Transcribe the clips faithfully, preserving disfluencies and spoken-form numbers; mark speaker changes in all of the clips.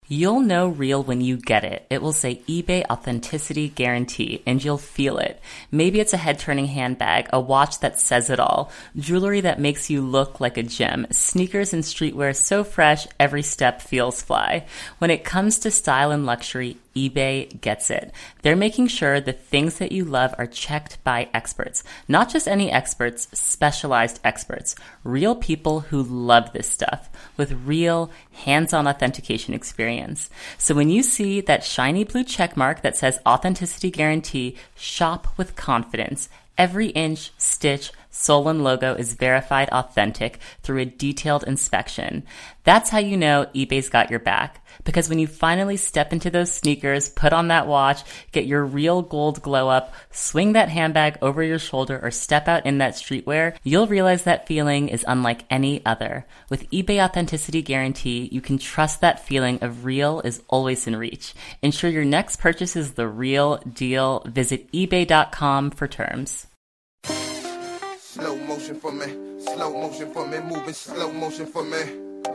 Speaker 1: You'll know real when you get it. It will say eBay Authenticity Guarantee, and you'll feel it. Maybe it's a head-turning handbag, a watch that says it all, jewelry that makes you look like a gem, sneakers and streetwear so fresh every step feels fly. When it comes to style and luxury, eBay gets it. They're making sure the things that you love are checked by experts. Not just any experts, specialized experts. Real people who love this stuff with real hands-on authentication experience. So when you see that shiny blue check mark that says Authenticity Guarantee, shop with confidence. Every inch, stitch, sole, and logo is verified authentic through a detailed inspection. That's how you know eBay's got your back. Because when you finally step into those sneakers, put on that watch, get your real gold glow up, swing that handbag over your shoulder, or step out in that streetwear, you'll realize that feeling is unlike any other. With eBay Authenticity Guarantee, you can trust that feeling of real is always in reach. Ensure your next purchase is the real deal. Visit ebay dot com for terms.
Speaker 2: Slow motion for me, slow motion for me, moving slow motion for me.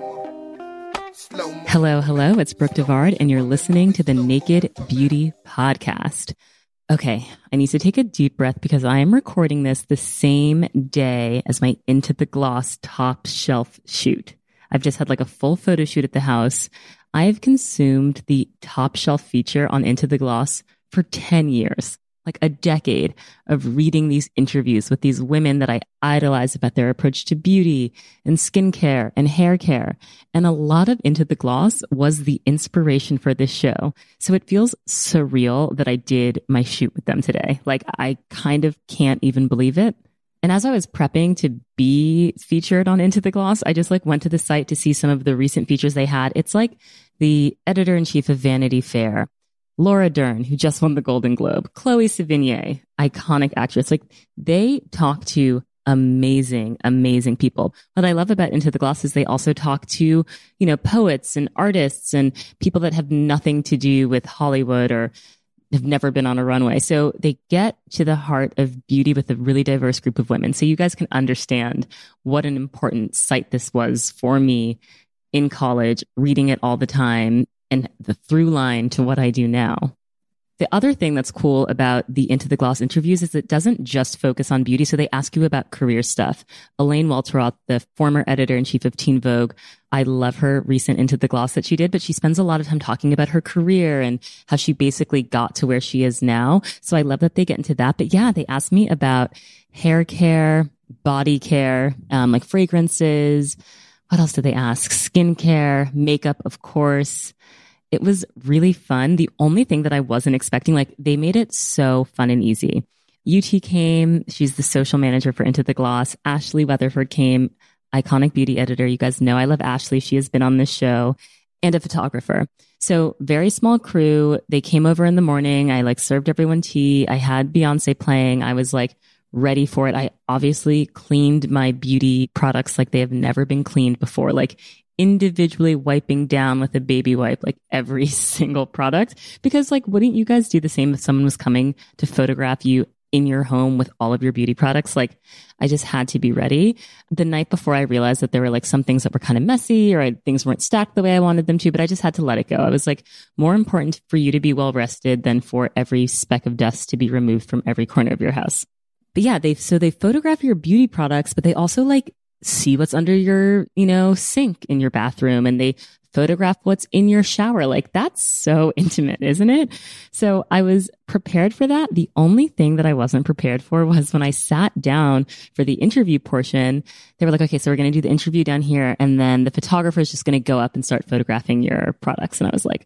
Speaker 3: Hello, hello, it's Brooke Devard, and you're listening to the Naked Beauty Podcast. Okay, I need to take a deep breath because I am recording this the same day as my Into the Gloss top shelf shoot. I've just had like a full photo shoot at the house. I've consumed the top shelf feature on Into the Gloss for ten years. Like a decade of reading these interviews with these women that I idolize about their approach to beauty and skincare and hair care. And a lot of Into the Gloss was the inspiration for this show. So it feels surreal that I did my shoot with them today. Like I kind of can't even believe it. And as I was prepping to be featured on Into the Gloss, I just like went to the site to see some of the recent features they had. It's like the editor-in-chief of Vanity Fair, Laura Dern, who just won the Golden Globe, Chloe Sevigny, iconic actress. Like they talk to amazing, amazing people. What I love about Into the Gloss is they also talk to, you know, poets and artists and people that have nothing to do with Hollywood or have never been on a runway. So they get to the heart of beauty with a really diverse group of women. So you guys can understand what an important site this was for me in college, reading it all the time, and the through line to what I do now. The other thing that's cool about the Into the Gloss interviews is it doesn't just focus on beauty. So they ask you about career stuff. Elaine Welteroth, the former editor-in-chief of Teen Vogue, I love her recent Into the Gloss that she did, but she spends a lot of time talking about her career and how she basically got to where she is now. So I love that they get into that. But yeah, they asked me about hair care, body care, um, like fragrances. What else did they ask? Skincare, makeup, of course. It was really fun. The only thing that I wasn't expecting, like they made it so fun and easy. U T came. She's the social manager for Into the Gloss. Ashley Weatherford came, iconic beauty editor. You guys know I love Ashley. She has been on this show, and a photographer. So very small crew. They came over in the morning. I like served everyone tea. I had Beyonce playing. I was like ready for it. I obviously cleaned my beauty products like they have never been cleaned before. Like individually wiping down with a baby wipe, like every single product. Because like, wouldn't you guys do the same if someone was coming to photograph you in your home with all of your beauty products? Like I just had to be ready. The night before I realized that there were like some things that were kind of messy or I, things weren't stacked the way I wanted them to, but I just had to let it go. I was like, more important for you to be well rested than for every speck of dust to be removed from every corner of your house. But yeah, they, so they photograph your beauty products, but they also like see what's under your, you know, sink in your bathroom, and they photograph what's in your shower. Like that's so intimate, isn't it? So I was prepared for that. The only thing that I wasn't prepared for was when I sat down for the interview portion, they were like, okay, so we're going to do the interview down here. And then the photographer is just going to go up and start photographing your products. And I was like,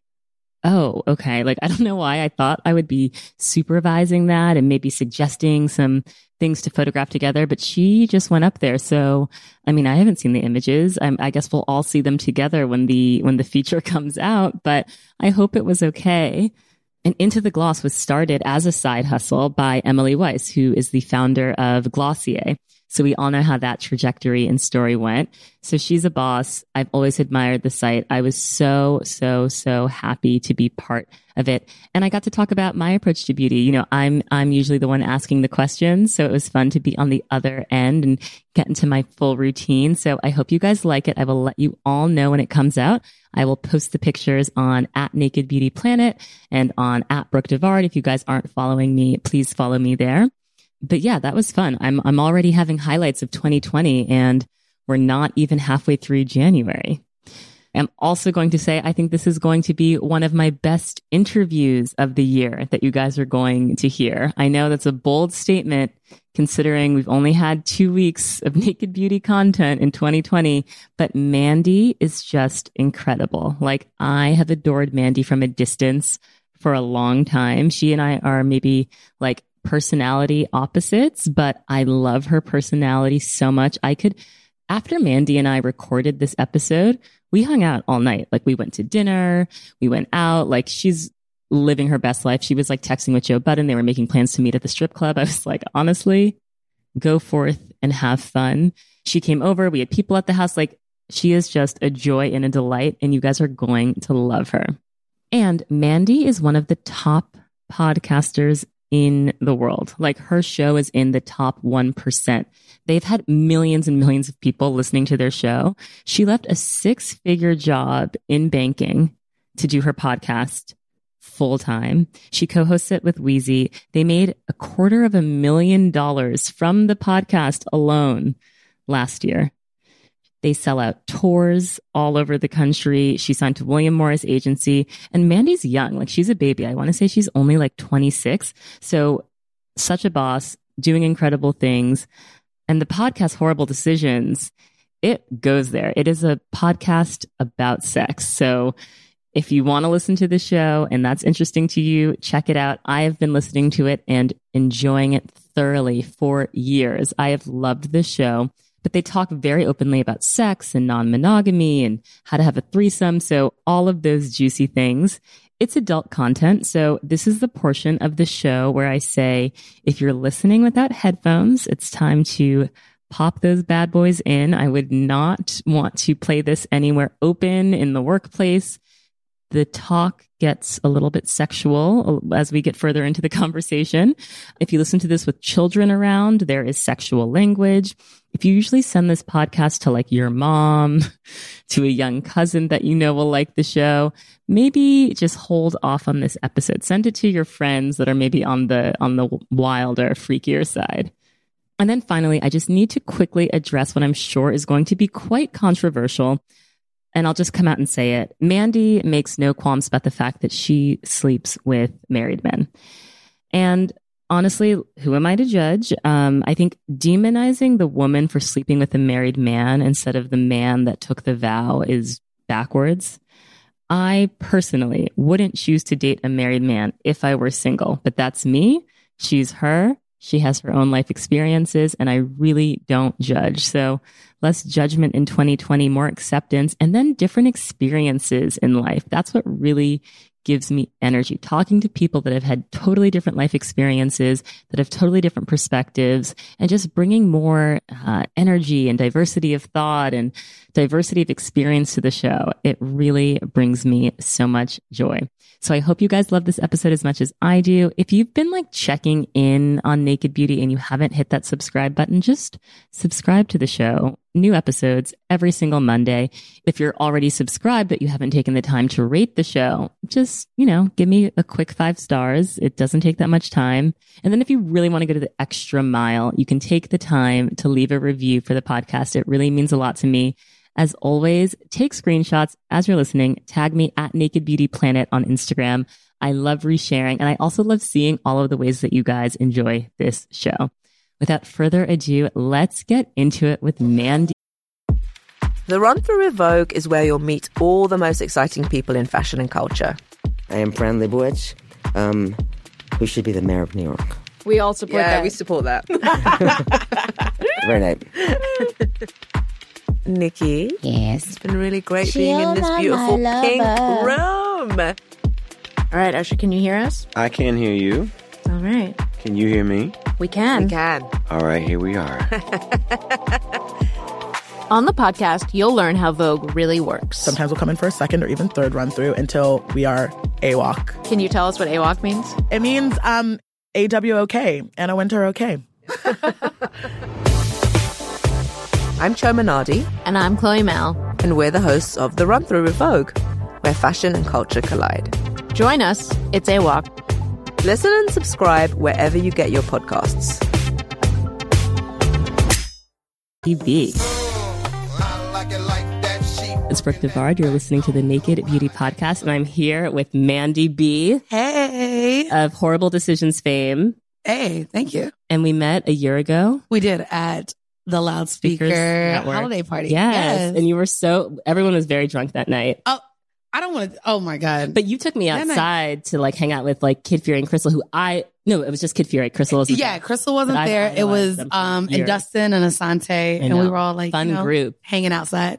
Speaker 3: oh, okay. Like, I don't know why I thought I would be supervising that and maybe suggesting some things to photograph together, but she just went up there. So, I mean, I haven't seen the images. I'm, I guess we'll all see them together when the, when the feature comes out, but I hope it was okay. And Into the Gloss was started as a side hustle by Emily Weiss, who is the founder of Glossier. So we all know how that trajectory and story went. So she's a boss. I've always admired the site. I was so, so, so happy to be part of it. And I got to talk about my approach to beauty. You know, I'm, I'm usually the one asking the questions. So it was fun to be on the other end and get into my full routine. So I hope you guys like it. I will let you all know when it comes out. I will post the pictures on at Naked Beauty Planet and on at Brooke Devard. If you guys aren't following me, please follow me there. But yeah, that was fun. I'm, I'm already having highlights of twenty twenty and we're not even halfway through January. I'm also going to say, I think this is going to be one of my best interviews of the year that you guys are going to hear. I know that's a bold statement considering we've only had two weeks of Naked Beauty content in twenty twenty, but Mandy is just incredible. Like, I have adored Mandy from a distance for a long time. She and I are maybe like personality opposites, but I love her personality so much. I could, after Mandy and I recorded this episode, we hung out all night. Like, we went to dinner, we went out. Like, she's living her best life. She was like texting with Joe Budden. They were making plans to meet at the strip club. I was like, honestly, go forth and have fun. She came over. We had people at the house. Like, she is just a joy and a delight, and you guys are going to love her. And Mandy is one of the top podcasters in the world. Like, her show is in the top one percent. They've had millions and millions of people listening to their show. She left a six-figure job in banking to do her podcast full time. She co-hosts it with Wheezy. They made a quarter of a million dollars from the podcast alone last year. They sell out tours all over the country. She signed to William Morris Agency, and Mandy's young. Like, she's a baby. I want to say she's only like twenty-six. So such a boss, doing incredible things. And the podcast, Horrible Decisions, it goes there. It is a podcast about sex. So if you want to listen to the show and that's interesting to you, check it out. I have been listening to it and enjoying it thoroughly for years. I have loved this show, but they talk very openly about sex and non-monogamy and how to have a threesome. So all of those juicy things. It's adult content. So this is the portion of the show where I say, if you're listening without headphones, it's time to pop those bad boys in. I would not want to play this anywhere open in the workplace. The talk gets a little bit sexual as we get further into the conversation. If you listen to this with children around, there is sexual language. If you usually send this podcast to like your mom, to a young cousin that you know will like the show, maybe just hold off on this episode. Send it to your friends that are maybe on the on the wilder, freakier side. And then finally, I just need to quickly address what I'm sure is going to be quite controversial. And I'll just come out and say it. Mandy makes no qualms about the fact that she sleeps with married men. And honestly, who am I to judge? Um, I think demonizing the woman for sleeping with a married man instead of the man that took the vow is backwards. I personally wouldn't choose to date a married man if I were single, but that's me. She's her. She has her own life experiences, and I really don't judge. So less judgment in twenty twenty, more acceptance, and then different experiences in life. That's what really gives me energy. Talking to people that have had totally different life experiences, that have totally different perspectives, and just bringing more uh, energy and diversity of thought and diversity of experience to the show. It really brings me so much joy. So I hope you guys love this episode as much as I do. If you've been like checking in on Naked Beauty and you haven't hit that subscribe button, just subscribe to the show. New episodes every single Monday. If you're already subscribed but you haven't taken the time to rate the show, just, you know, give me a quick five stars. It doesn't take that much time. And then if you really want to go to the extra mile, you can take the time to leave a review for the podcast. It really means a lot to me. As always, take screenshots as you're listening. Tag me at Naked Beauty Planet on Instagram. I love resharing, and I also love seeing all of the ways that you guys enjoy this show. Without further ado, let's get into it with Mandy.
Speaker 4: The Run Through with Vogue is where you'll meet all the most exciting people in fashion and culture.
Speaker 5: I am Fran Lebowitz, um, who should be the mayor of New York.
Speaker 6: We all support
Speaker 4: yeah,
Speaker 6: that.
Speaker 4: Yeah, we support that.
Speaker 5: Very nice.
Speaker 4: Nikki.
Speaker 7: Yes.
Speaker 4: It's been really great being in this beautiful pink room.
Speaker 6: All right, Usher, can you hear us?
Speaker 8: I can hear you.
Speaker 6: All right.
Speaker 8: Can you hear me?
Speaker 6: We can.
Speaker 4: We can.
Speaker 5: All right, here we are.
Speaker 6: On the podcast, you'll learn how Vogue really works.
Speaker 7: Sometimes we'll come in for a second or even third run through until we are A W O C.
Speaker 6: Can you tell us what A W O C means?
Speaker 7: It means um, A W O K, Anna Wintour okay.
Speaker 4: I'm Cho Minardi.
Speaker 6: And I'm Chloe Mel.
Speaker 4: And we're the hosts of The Run Through with Vogue, where fashion and culture collide.
Speaker 6: Join us. It's A W O C.
Speaker 4: Listen and subscribe wherever you get your podcasts.
Speaker 3: T V. It's Brooke Devard. You're listening to the Naked Beauty Podcast, and I'm here with Mandy B.
Speaker 8: Hey.
Speaker 3: Of Horrible Decisions fame.
Speaker 8: Hey, thank you.
Speaker 3: And we met a year ago.
Speaker 8: We did at the Loudspeaker
Speaker 3: Network.
Speaker 8: holiday party.
Speaker 3: Yes.
Speaker 8: yes.
Speaker 3: And you were so, everyone was very drunk that night.
Speaker 8: Oh, I don't want to, oh my God.
Speaker 3: But you took me outside to like hang out with like Kid Fury and Crystal, who I, no, it was just Kid Fury. Crystal wasn't
Speaker 8: Yeah,
Speaker 3: there.
Speaker 8: Crystal wasn't
Speaker 3: But
Speaker 8: there.
Speaker 3: I
Speaker 8: It was
Speaker 3: idolized them for
Speaker 8: um
Speaker 3: years.
Speaker 8: and Dustin and Asante, and we were all like,
Speaker 3: Fun
Speaker 8: you know,
Speaker 3: group.
Speaker 8: hanging outside.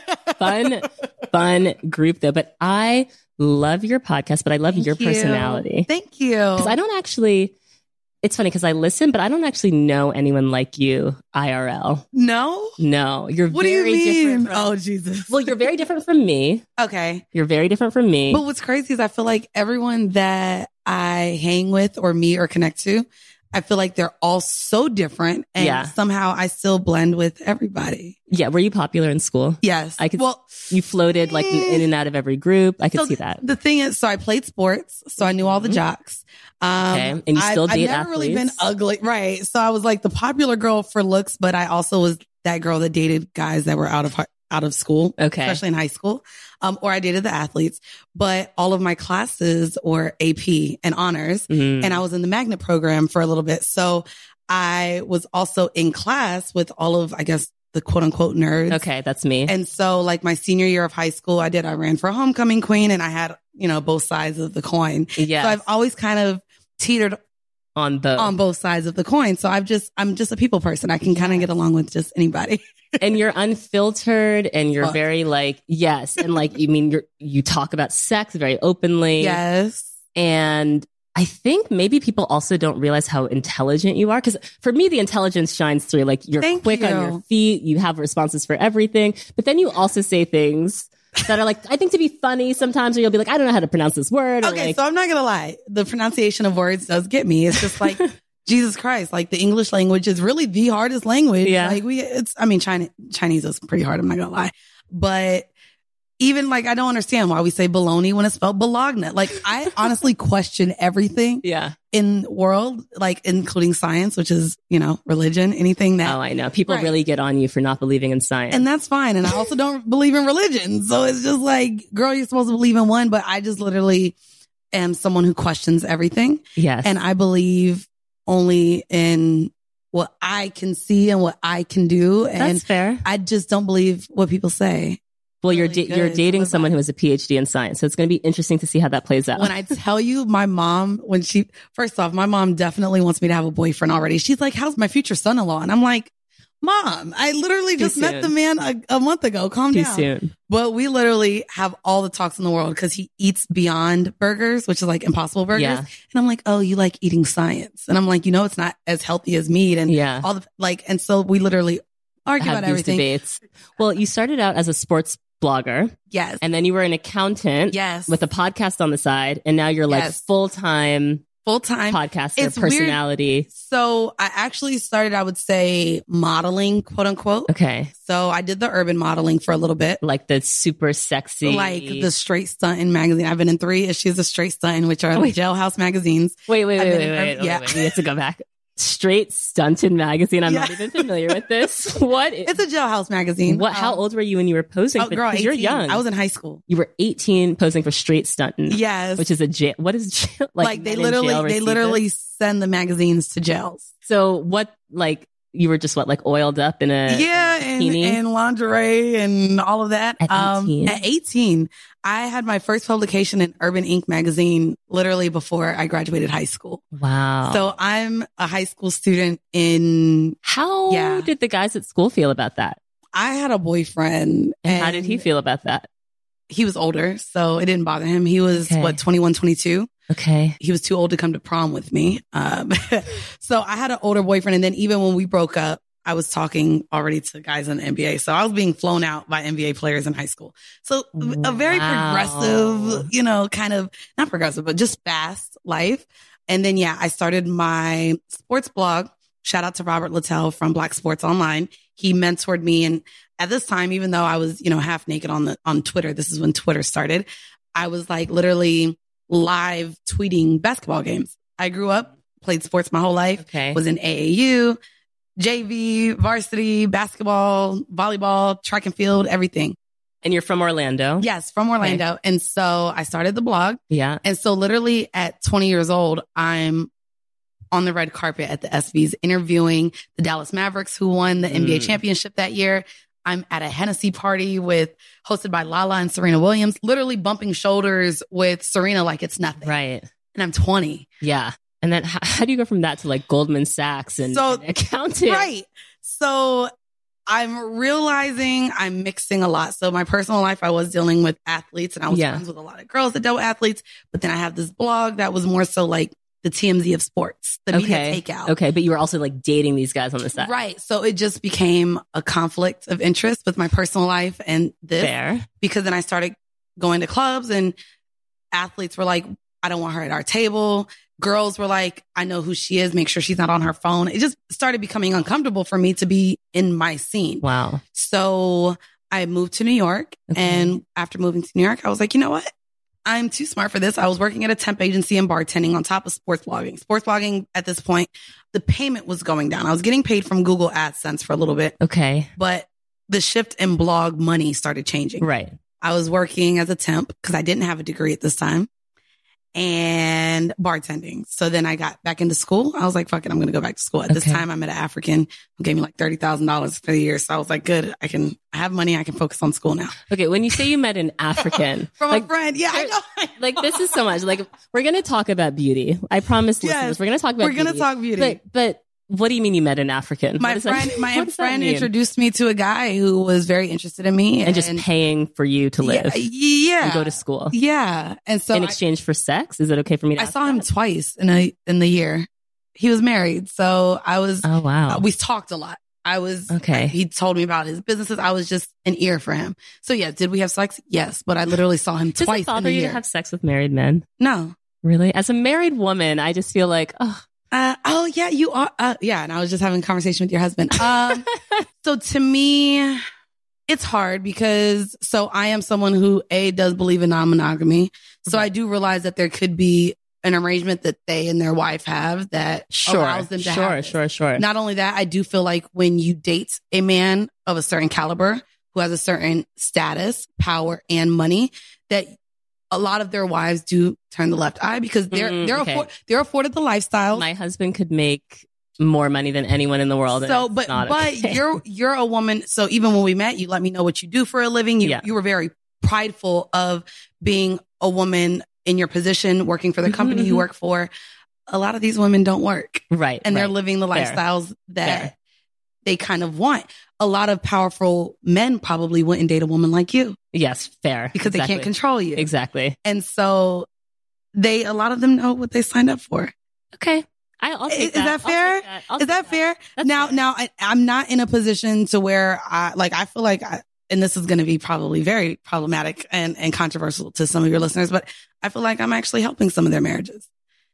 Speaker 3: Fun, fun group though. But I love your podcast, but I love
Speaker 8: Thank
Speaker 3: your
Speaker 8: you.
Speaker 3: personality.
Speaker 8: Thank you.
Speaker 3: Because I don't actually, it's funny because I listen, but I don't actually know anyone like you I R L.
Speaker 8: No?
Speaker 3: No, you're
Speaker 8: What do
Speaker 3: very
Speaker 8: you mean?
Speaker 3: different. From,
Speaker 8: Oh, Jesus.
Speaker 3: well, you're very different from me.
Speaker 8: Okay.
Speaker 3: You're very different from me.
Speaker 8: But what's crazy is I feel like everyone that I hang with or meet or connect to, I feel like they're all so different. And
Speaker 3: Yeah.
Speaker 8: somehow I still blend with everybody.
Speaker 3: Yeah, were you popular in school?
Speaker 8: Yes.
Speaker 3: I could.
Speaker 8: Well,
Speaker 3: You floated like in and out of every group. I could
Speaker 8: so
Speaker 3: see that.
Speaker 8: The thing is, so I played sports, so I knew all the jocks. Um,
Speaker 3: Okay. And you still
Speaker 8: I've,
Speaker 3: date
Speaker 8: I've never really been
Speaker 3: athletes?
Speaker 8: ugly. Right. So I was like the popular girl for looks, but I also was that girl that dated guys that were out of, hi- out of school.
Speaker 3: Okay.
Speaker 8: Especially in high school. Um, or I dated the athletes, but all of my classes were A P and honors.
Speaker 3: Mhm.
Speaker 8: And I was in the magnet program for a little bit. So I was also in class with all of, I guess, the quote unquote nerds.
Speaker 3: Okay, that's me.
Speaker 8: And so like my senior year of high school, I did, I ran for homecoming queen and I had, you know, both sides of the coin.
Speaker 3: Yes.
Speaker 8: So I've always kind of teetered
Speaker 3: on both.
Speaker 8: on both sides of the coin. So I've just, I'm just a people person. I can kind of get along with just anybody.
Speaker 3: And you're unfiltered and you're
Speaker 8: Fuck.
Speaker 3: very like, yes. And like, you mean, you're, you talk about sex very openly.
Speaker 8: Yes.
Speaker 3: And I think maybe people also don't realize how intelligent you are. Cause for me, the intelligence shines through. Like you're
Speaker 8: Thank
Speaker 3: quick
Speaker 8: you.
Speaker 3: on your feet. You have responses for everything, but then you also say things that are like, I think to be funny sometimes, or you'll be like, I don't know how to pronounce this word. Or
Speaker 8: Okay.
Speaker 3: like,
Speaker 8: So I'm not going to lie. The pronunciation of words does get me. It's just like, Jesus Christ, like the English language is really the hardest language.
Speaker 3: Yeah.
Speaker 8: Like we, it's, I mean, China, Chinese is pretty hard. I'm not going to lie, but even like, I don't understand why we say baloney when it's spelled Bologna. Like I honestly question everything
Speaker 3: yeah.
Speaker 8: in the world, like including science, which is, you know, religion, anything that,
Speaker 3: Oh, I know. People
Speaker 8: Right.
Speaker 3: really get on you for not believing in science.
Speaker 8: and that's fine. And I also don't believe in religion. So it's just like, girl, you're supposed to believe in one, but I just literally am someone who questions everything.
Speaker 3: yes.
Speaker 8: And I believe only in what I can see and what I can do. And
Speaker 3: that's fair.
Speaker 8: I just don't believe what people say.
Speaker 3: Well, you're
Speaker 8: really
Speaker 3: da- you're
Speaker 8: good to
Speaker 3: dating
Speaker 8: live
Speaker 3: someone
Speaker 8: by.
Speaker 3: who has a P H D in science, so it's going to be interesting to see how that plays out.
Speaker 8: When I tell you my mom, when she, first off, my mom definitely wants me to have a boyfriend already. She's like, how's my future son-in-law? And I'm like, Mom, I literally
Speaker 3: Too
Speaker 8: just met
Speaker 3: soon.
Speaker 8: the man a, a month ago. Calm
Speaker 3: Too
Speaker 8: down.
Speaker 3: soon.
Speaker 8: But we literally have all the talks in the world because he eats Beyond Burgers, which is like Impossible Burgers.
Speaker 3: Yeah.
Speaker 8: And I'm like, oh, you like eating science. And I'm like, you know, it's not as healthy as meat. And
Speaker 3: Yeah.
Speaker 8: all the, like, and so we literally argue
Speaker 3: Have
Speaker 8: about
Speaker 3: these
Speaker 8: everything.
Speaker 3: debates. Well, you started out as a sports blogger,
Speaker 8: Yes.
Speaker 3: and then you were an accountant
Speaker 8: Yes.
Speaker 3: with a podcast on the side, and now you're like
Speaker 8: Yes.
Speaker 3: full time
Speaker 8: Full time.
Speaker 3: podcaster,
Speaker 8: It's weird.
Speaker 3: personality.
Speaker 8: So I actually started, I would say, modeling, quote unquote.
Speaker 3: Okay,
Speaker 8: So I did the urban modeling for a little bit.
Speaker 3: like the super sexy,
Speaker 8: Like the Straight Stuntin' magazine. I've been in three issues of Straight Stuntin', which are
Speaker 3: Wait.
Speaker 8: Jailhouse magazines.
Speaker 3: Wait, wait,
Speaker 8: I've
Speaker 3: wait,
Speaker 8: been
Speaker 3: wait,
Speaker 8: in
Speaker 3: wait,
Speaker 8: urban-
Speaker 3: wait,
Speaker 8: yeah.
Speaker 3: wait, We have to go back. Straight Stuntin' magazine. I'm not
Speaker 8: Yeah.
Speaker 3: even familiar with this. What? Is,
Speaker 8: It's a Jailhouse magazine.
Speaker 3: what? How
Speaker 8: Um,
Speaker 3: old were you when you were posing?
Speaker 8: Oh,
Speaker 3: for,
Speaker 8: girl,
Speaker 3: 'cause you're
Speaker 8: eighteen.
Speaker 3: young.
Speaker 8: I was in high school.
Speaker 3: You were eighteen posing for Straight Stuntin'.
Speaker 8: Yes.
Speaker 3: Which is a jail. What is jail?
Speaker 8: Like, they
Speaker 3: men in
Speaker 8: literally,
Speaker 3: jail
Speaker 8: they
Speaker 3: receive
Speaker 8: literally
Speaker 3: it?
Speaker 8: send the magazines to jails.
Speaker 3: So what, like, you were just what, like oiled up in a
Speaker 8: Yeah, and,
Speaker 3: bikini?
Speaker 8: and lingerie and all of that.
Speaker 3: At eighteen?
Speaker 8: Um, at eighteen, I had my first publication in Urban Ink magazine literally before I graduated high school.
Speaker 3: Wow.
Speaker 8: So I'm a high school student in,
Speaker 3: how
Speaker 8: Yeah.
Speaker 3: did the guys at school feel about that?
Speaker 8: I had a boyfriend.
Speaker 3: And how did he feel about that?
Speaker 8: He was older, so it didn't bother him. He was,
Speaker 3: Okay.
Speaker 8: what, twenty-one, twenty-two.
Speaker 3: Okay.
Speaker 8: He was too old to come to prom with me. Um, so I had an older boyfriend. And then even when we broke up, I was talking already to guys in the N B A. So I was being flown out by N B A players in high school. So a very
Speaker 3: Wow.
Speaker 8: progressive, you know, kind of not progressive, but just fast life. And then, yeah, I started my sports blog. Shout out to Robert Littell from Black Sports Online. He mentored me. And at this time, even though I was, you know, half naked on the, on Twitter, this is when Twitter started. I was like literally live tweeting basketball games. I grew up, played sports my whole life,
Speaker 3: Okay.
Speaker 8: was in A A U, J V, varsity, basketball, volleyball, track and field, everything.
Speaker 3: And you're from Orlando?
Speaker 8: Yes, from Orlando. Okay. And so I started the blog.
Speaker 3: Yeah.
Speaker 8: And so literally at twenty years old, I'm on the red carpet at the S Vs interviewing the Dallas Mavericks, who won the mm. N B A championship that year. I'm at a Hennessy party with hosted by Lala and Serena Williams, literally bumping shoulders with Serena like it's nothing.
Speaker 3: Right.
Speaker 8: And I'm twenty.
Speaker 3: Yeah. And then how, how do you go from that to like Goldman Sachs and,
Speaker 8: so,
Speaker 3: and accounting?
Speaker 8: Right. So I'm realizing I'm mixing a lot. So my personal life, I was dealing with athletes and I was yeah. friends with a lot of girls that dealt with athletes. But then I have this blog that was more so like the T M Z of sports, the
Speaker 3: okay.
Speaker 8: media takeout.
Speaker 3: Okay. But you were also like dating these guys on the side.
Speaker 8: Right. So it just became a conflict of interest with my personal life and this.
Speaker 3: Fair.
Speaker 8: Because then I started going to clubs and athletes were like, I don't want her at our table. Girls were like, I know who she is. Make sure she's not on her phone. It just started becoming uncomfortable for me to be in my scene.
Speaker 3: Wow.
Speaker 8: So I moved to New York. Okay. And after moving to New York, I was like, you know what? I'm too smart for this. I was working at a temp agency and bartending on top of sports blogging. Sports blogging at this point, the payment was going down. I was getting paid from Google AdSense for a little bit.
Speaker 3: Okay.
Speaker 8: But the shift in blog money started changing.
Speaker 3: Right.
Speaker 8: I was working as a temp because I didn't have a degree at this time. And bartending. So then I got back into school. I was like, fuck it, I'm going to go back to school. At okay. this time, I met an African who gave me like thirty thousand dollars for the year. So I was like, good, I can I have money. I can focus on school now.
Speaker 3: Okay. When you say you met an African.
Speaker 8: From
Speaker 3: like,
Speaker 8: a friend. Yeah, I know, I know.
Speaker 3: Like this is so much. Like we're going to talk about beauty. I promise
Speaker 8: yes,
Speaker 3: listeners, we're going to talk about
Speaker 8: we're
Speaker 3: beauty.
Speaker 8: We're going to talk beauty.
Speaker 3: But, but what do you mean you met an African?
Speaker 8: My friend, my friend introduced me to a guy who was very interested in me.
Speaker 3: And, and just paying for you to live.
Speaker 8: Yeah. yeah.
Speaker 3: And go to school.
Speaker 8: Yeah. And so
Speaker 3: in exchange I, for sex, is it okay for me to
Speaker 8: I
Speaker 3: ask
Speaker 8: saw
Speaker 3: that?
Speaker 8: him twice in a, in the year. He was married. So I was,
Speaker 3: oh wow.
Speaker 8: Uh, we talked a lot. I was,
Speaker 3: okay.
Speaker 8: Uh, he told me about his businesses. I was just an ear for him. So yeah, did we have sex? Yes. But I literally saw him
Speaker 3: Does
Speaker 8: twice
Speaker 3: it bother
Speaker 8: in a
Speaker 3: you
Speaker 8: year.
Speaker 3: to have sex with married men?
Speaker 8: No.
Speaker 3: Really? As a married woman, I just feel like, oh,
Speaker 8: Uh, oh yeah, you are. Uh, yeah. And I was just having a conversation with your husband. Um, so to me, it's hard because, so I am someone who A, does believe in non-monogamy. So I do realize that there could be an arrangement that they and their wife have that
Speaker 3: sure,
Speaker 8: allows them to
Speaker 3: sure,
Speaker 8: have.
Speaker 3: Sure, sure, sure.
Speaker 8: Not only that, I do feel like when you date a man of a certain caliber who has a certain status, power, and money, that a lot of their wives do turn the left eye because they're mm, they're okay. afford, they're afforded the lifestyle.
Speaker 3: My husband could make more money than anyone in the world.
Speaker 8: So, but but
Speaker 3: okay.
Speaker 8: you're you're a woman. So even when we met, you let me know what you do for a living. You yeah. you were very prideful of being a woman in your position, working for the company mm-hmm. you work for. A lot of these women don't work,
Speaker 3: right?
Speaker 8: And
Speaker 3: right.
Speaker 8: they're living the
Speaker 3: Fair.
Speaker 8: lifestyles that
Speaker 3: Fair.
Speaker 8: they kind of want. A lot of powerful men probably wouldn't date a woman like you.
Speaker 3: Yes, fair.
Speaker 8: Because exactly. they can't control you.
Speaker 3: Exactly.
Speaker 8: And so they, a lot of them know what they signed up for.
Speaker 3: Okay. I, I'll take
Speaker 8: is,
Speaker 3: that.
Speaker 8: Is that fair?
Speaker 3: That. Is
Speaker 8: that,
Speaker 3: that
Speaker 8: fair?
Speaker 3: That's
Speaker 8: now,
Speaker 3: fair.
Speaker 8: now I, I'm not in a position to where I, like, I feel like, I, and this is going to be probably very problematic and, and controversial to some of your listeners, but I feel like I'm actually helping some of their marriages.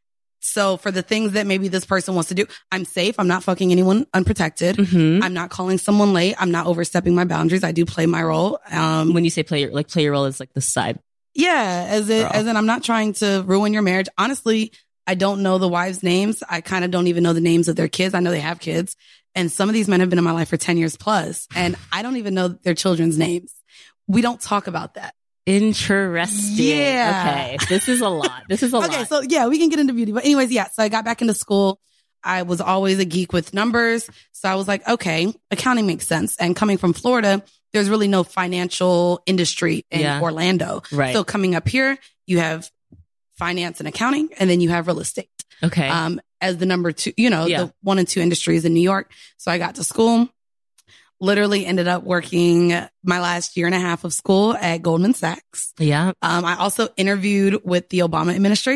Speaker 8: So for the things that maybe this person wants to do, I'm safe. I'm not fucking anyone unprotected.
Speaker 3: Mm-hmm.
Speaker 8: I'm not calling someone late. I'm not overstepping my boundaries. I do play my role. Um,
Speaker 3: when you say play your, like play your role is like the side.
Speaker 8: Yeah. As it, as in I'm not trying to ruin your marriage. Honestly, I don't know the wives' names. I kind of don't even know the names of their kids. I know they have kids. And some of these men have been in my life for ten years plus, and I don't even know their children's names. We don't talk about that.
Speaker 3: Interesting.
Speaker 8: Yeah.
Speaker 3: Okay. This is a lot. This is a
Speaker 8: okay,
Speaker 3: lot.
Speaker 8: Okay. So yeah, we can get into beauty. But anyways, yeah. So I got back into school. I was always a geek with numbers. So I was like, okay, accounting makes sense. And coming from Florida, there's really no financial industry in
Speaker 3: yeah.
Speaker 8: Orlando.
Speaker 3: Right.
Speaker 8: So coming up here, you have finance and accounting, and then you have real estate.
Speaker 3: Okay.
Speaker 8: Um, as the number two, you know,
Speaker 3: yeah.
Speaker 8: the one and two industries in New York. So I got to school. Literally ended up working my last year and a half of school at Goldman Sachs.
Speaker 3: Yeah.
Speaker 8: Um, I also interviewed with the Obama administration.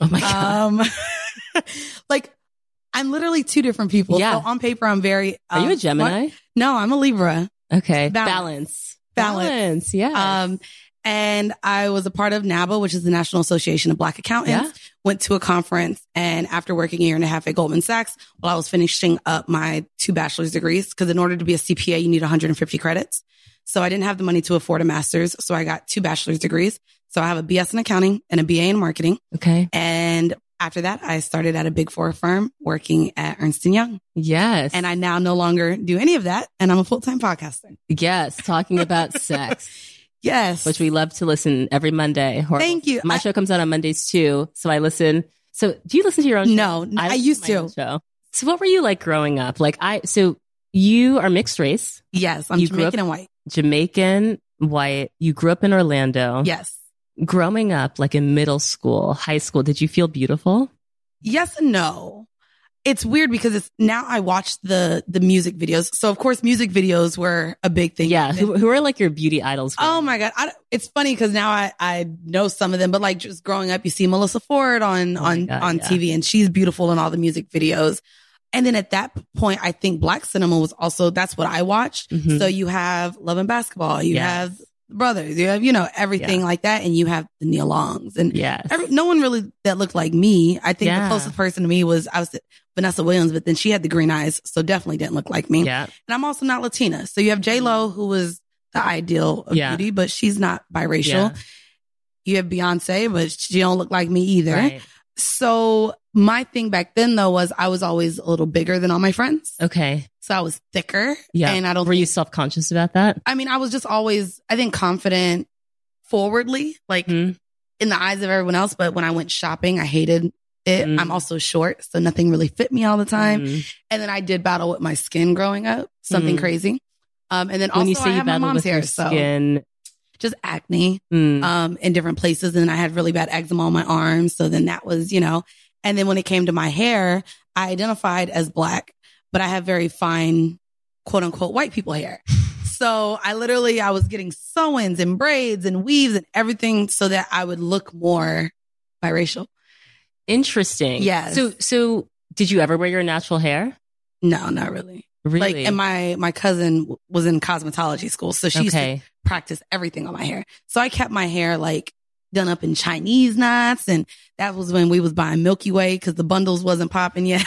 Speaker 3: Oh my God.
Speaker 8: Um, like I'm literally two different people.
Speaker 3: Yeah.
Speaker 8: So on paper, I'm very. Um,
Speaker 3: Are you a Gemini?
Speaker 8: smart. No, I'm a Libra.
Speaker 3: Okay.
Speaker 8: Balance.
Speaker 3: Balance.
Speaker 8: Balance.
Speaker 3: Yeah.
Speaker 8: Um, and I was a part of NABA, which is the National Association of Black Accountants.
Speaker 3: Yeah.
Speaker 8: Went to a conference, and after working a year and a half at Goldman Sachs, while I was finishing up my two bachelor's degrees, because in order to be a C P A, you need one hundred fifty credits. So I didn't have the money to afford a master's. So I got two bachelor's degrees. So I have a B S in accounting and a B A in marketing.
Speaker 3: Okay.
Speaker 8: And after that, I started at a big four firm working at Ernst and Young.
Speaker 3: Yes.
Speaker 8: And I now no longer do any of that. And I'm a full-time podcaster.
Speaker 3: Yes. Talking about sex.
Speaker 8: Yes.
Speaker 3: Which we love to listen every Monday. Horrible.
Speaker 8: Thank you.
Speaker 3: My
Speaker 8: I-
Speaker 3: show comes out on Mondays too. So I listen. So do you listen to your own show?
Speaker 8: No, I
Speaker 3: listen
Speaker 8: used
Speaker 3: my
Speaker 8: to.
Speaker 3: own Show. So what were you like growing up? Like I, so you are mixed race,
Speaker 8: Yes. I'm
Speaker 3: You grew
Speaker 8: Jamaican
Speaker 3: up-
Speaker 8: and white.
Speaker 3: Jamaican, white. You grew up in Orlando.
Speaker 8: Yes.
Speaker 3: Growing up, like in middle school, high school, did you feel beautiful?
Speaker 8: Yes and no. It's weird because it's now I watch the the music videos. So of course music videos were a big thing.
Speaker 3: Yeah. Who, who are like your beauty idols?
Speaker 8: Oh my God. I, it's funny because now I, I know some of them, but like just growing up, you see Melissa Ford on,
Speaker 3: Oh my
Speaker 8: on,
Speaker 3: God,
Speaker 8: on
Speaker 3: yeah.
Speaker 8: T V, and she's beautiful in all the music videos. And then at that point, I think Black cinema was also, that's what I watched.
Speaker 3: Mhm.
Speaker 8: So you have Love and Basketball, you
Speaker 3: Yes.
Speaker 8: have Brothers, you have, you know, everything
Speaker 3: Yeah.
Speaker 8: like that. And you have the Neil Longs and
Speaker 3: Yes.
Speaker 8: every, no one really that looked like me. I think
Speaker 3: Yeah.
Speaker 8: the closest person to me was, I was Vanessa Williams, but then she had the green eyes. So definitely didn't look like me.
Speaker 3: Yeah.
Speaker 8: And I'm also not Latina. So you have J Lo, who was the ideal of
Speaker 3: Yeah.
Speaker 8: beauty, but she's not biracial.
Speaker 3: Yeah.
Speaker 8: You have Beyonce, but she don't look like me either.
Speaker 3: Right.
Speaker 8: So my thing back then though was I was always a little bigger than all my friends.
Speaker 3: Okay.
Speaker 8: So I was thicker.
Speaker 3: Yeah.
Speaker 8: And I don't
Speaker 3: Were you
Speaker 8: think-
Speaker 3: self conscious about that?
Speaker 8: I mean, I was just always, I think, confident forwardly, like
Speaker 3: Mhm.
Speaker 8: in the eyes of everyone else. But when I went shopping, I hated it.
Speaker 3: Mm.
Speaker 8: I'm also short, so nothing really fit me all the time.
Speaker 3: Mhm.
Speaker 8: And then I did battle with my skin growing up, something
Speaker 3: Mm.
Speaker 8: crazy. Um, and then
Speaker 3: When
Speaker 8: also
Speaker 3: you say
Speaker 8: I
Speaker 3: you
Speaker 8: have my
Speaker 3: battle
Speaker 8: mom's
Speaker 3: with
Speaker 8: hair,
Speaker 3: your
Speaker 8: so
Speaker 3: skin,
Speaker 8: just acne
Speaker 3: mm,
Speaker 8: um, in different places. And I had really bad eczema on my arms. So then that was, you know, and then when it came to my hair, I identified as Black, but I have very fine, quote unquote, white people hair. So I literally, I was getting sew-ins and braids and weaves and everything so that I would look more biracial.
Speaker 3: interesting.
Speaker 8: Yes.
Speaker 3: So, so did you ever wear your natural hair?
Speaker 8: No, not really.
Speaker 3: Really?
Speaker 8: Like, and my, my cousin w- was in cosmetology school. So she used
Speaker 3: okay.
Speaker 8: to practice everything on my hair. So I kept my hair like done up in Chinese knots. And that was when we was buying Milky Way because the bundles wasn't popping yet.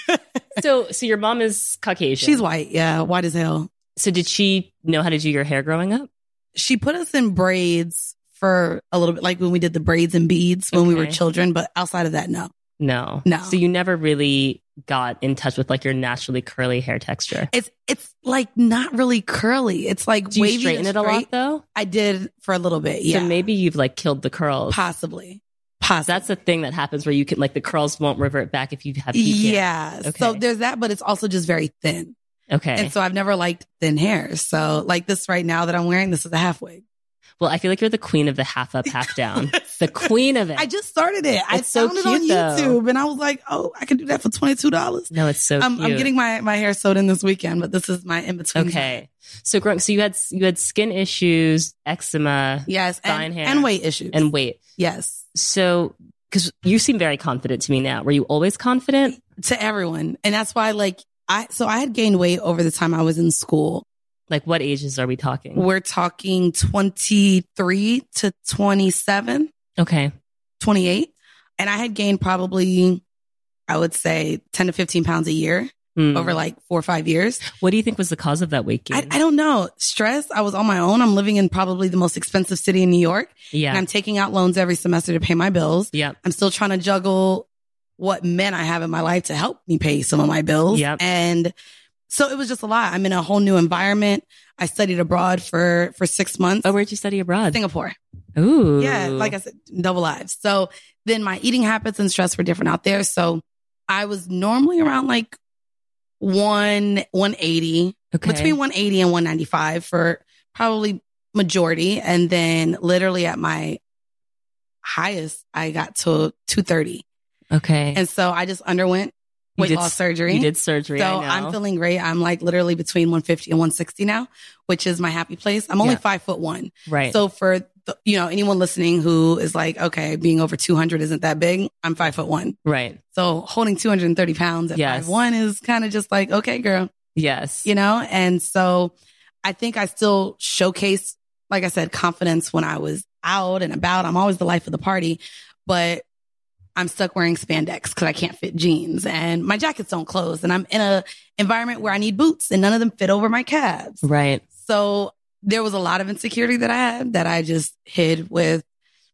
Speaker 3: So, so your mom is Caucasian.
Speaker 8: She's white. Yeah. White as hell.
Speaker 3: So did she know how to do your hair growing up?
Speaker 8: She put us in braids for a little bit, like when we did the braids and beads when we were
Speaker 3: Okay.
Speaker 8: children. But outside of that, no.
Speaker 3: No.
Speaker 8: No.
Speaker 3: So you never really got in touch with like your naturally curly hair texture.
Speaker 8: It's, it's like not really curly. It's like
Speaker 3: Do you
Speaker 8: wavy
Speaker 3: straighten
Speaker 8: and
Speaker 3: it a lot
Speaker 8: straight.
Speaker 3: though?
Speaker 8: I did for a little bit. Yeah.
Speaker 3: So maybe you've like killed the curls.
Speaker 8: Possibly. Possibly.
Speaker 3: That's a thing that happens where you can like the curls won't revert back if you have peak hair.
Speaker 8: Yeah.
Speaker 3: Okay.
Speaker 8: So there's that, but it's also just very thin.
Speaker 3: Okay.
Speaker 8: And so I've never liked thin hair. So like this right now that I'm wearing, this is a half wig.
Speaker 3: Well, I feel like you're the queen of the half up, half down. The queen of it.
Speaker 8: I just started it. I
Speaker 3: It's so
Speaker 8: found it on
Speaker 3: cute, though.
Speaker 8: YouTube and I was like, oh, I can do that for twenty-two dollars.
Speaker 3: no, it's so
Speaker 8: I'm,
Speaker 3: cute.
Speaker 8: I'm getting my, my hair sewed in this weekend, but this is my in between.
Speaker 3: Okay. So growing, so you had you had skin issues, eczema,
Speaker 8: Yes.
Speaker 3: fine
Speaker 8: And,
Speaker 3: hair.
Speaker 8: and weight issues.
Speaker 3: and weight.
Speaker 8: yes.
Speaker 3: So because you seem very confident to me now. Were you always confident?
Speaker 8: To everyone. And that's why like I, so I had gained weight over the time I was in school.
Speaker 3: Like what ages are we talking?
Speaker 8: We're talking twenty-three to twenty-seven.
Speaker 3: Okay.
Speaker 8: twenty-eight. And I had gained probably, I would say ten to fifteen pounds a year
Speaker 3: Hmm.
Speaker 8: over like four or five years.
Speaker 3: What do you think was the cause of that weight gain?
Speaker 8: I, I don't know. Stress. I was on my own. I'm living in probably the most expensive city in New York.
Speaker 3: yeah.
Speaker 8: And I'm taking out loans every semester to pay my bills.
Speaker 3: yeah.
Speaker 8: I'm still trying to juggle what men I have in my life to help me pay some of my bills.
Speaker 3: Yep.
Speaker 8: And so it was just a lot. I'm in a whole new environment. I studied abroad for, for six months.
Speaker 3: Oh, where'd you study abroad?
Speaker 8: Singapore.
Speaker 3: Ooh.
Speaker 8: Yeah, like I said, double lives. So then my eating habits and stress were different out there. So I was normally around like one, one eighty,
Speaker 3: Okay.
Speaker 8: between one eighty and one ninety-five for probably majority. And then literally at my highest, I got to two thirty.
Speaker 3: Okay.
Speaker 8: And so I just underwent
Speaker 3: You
Speaker 8: weight
Speaker 3: did
Speaker 8: loss
Speaker 3: s-
Speaker 8: surgery.
Speaker 3: You did surgery.
Speaker 8: So
Speaker 3: I know.
Speaker 8: I'm feeling great. I'm like literally between one fifty and one sixty now, which is my happy place. I'm only
Speaker 3: Yeah.
Speaker 8: five foot one.
Speaker 3: right.
Speaker 8: So for the, you know, anyone listening who is like, okay, being over two hundred isn't that big. I'm five foot one.
Speaker 1: Right.
Speaker 8: So holding two hundred thirty pounds at
Speaker 1: Yes.
Speaker 8: five one is kind of just like, okay, girl,
Speaker 1: Yes.
Speaker 8: you know? And so I think I still showcase, like I said, confidence when I was out and about. I'm always the life of the party, but I'm stuck wearing spandex because I can't fit jeans and my jackets don't close. And I'm in a environment where I need boots and none of them fit over my calves.
Speaker 1: Right.
Speaker 8: So there was a lot of insecurity that I had that I just hid with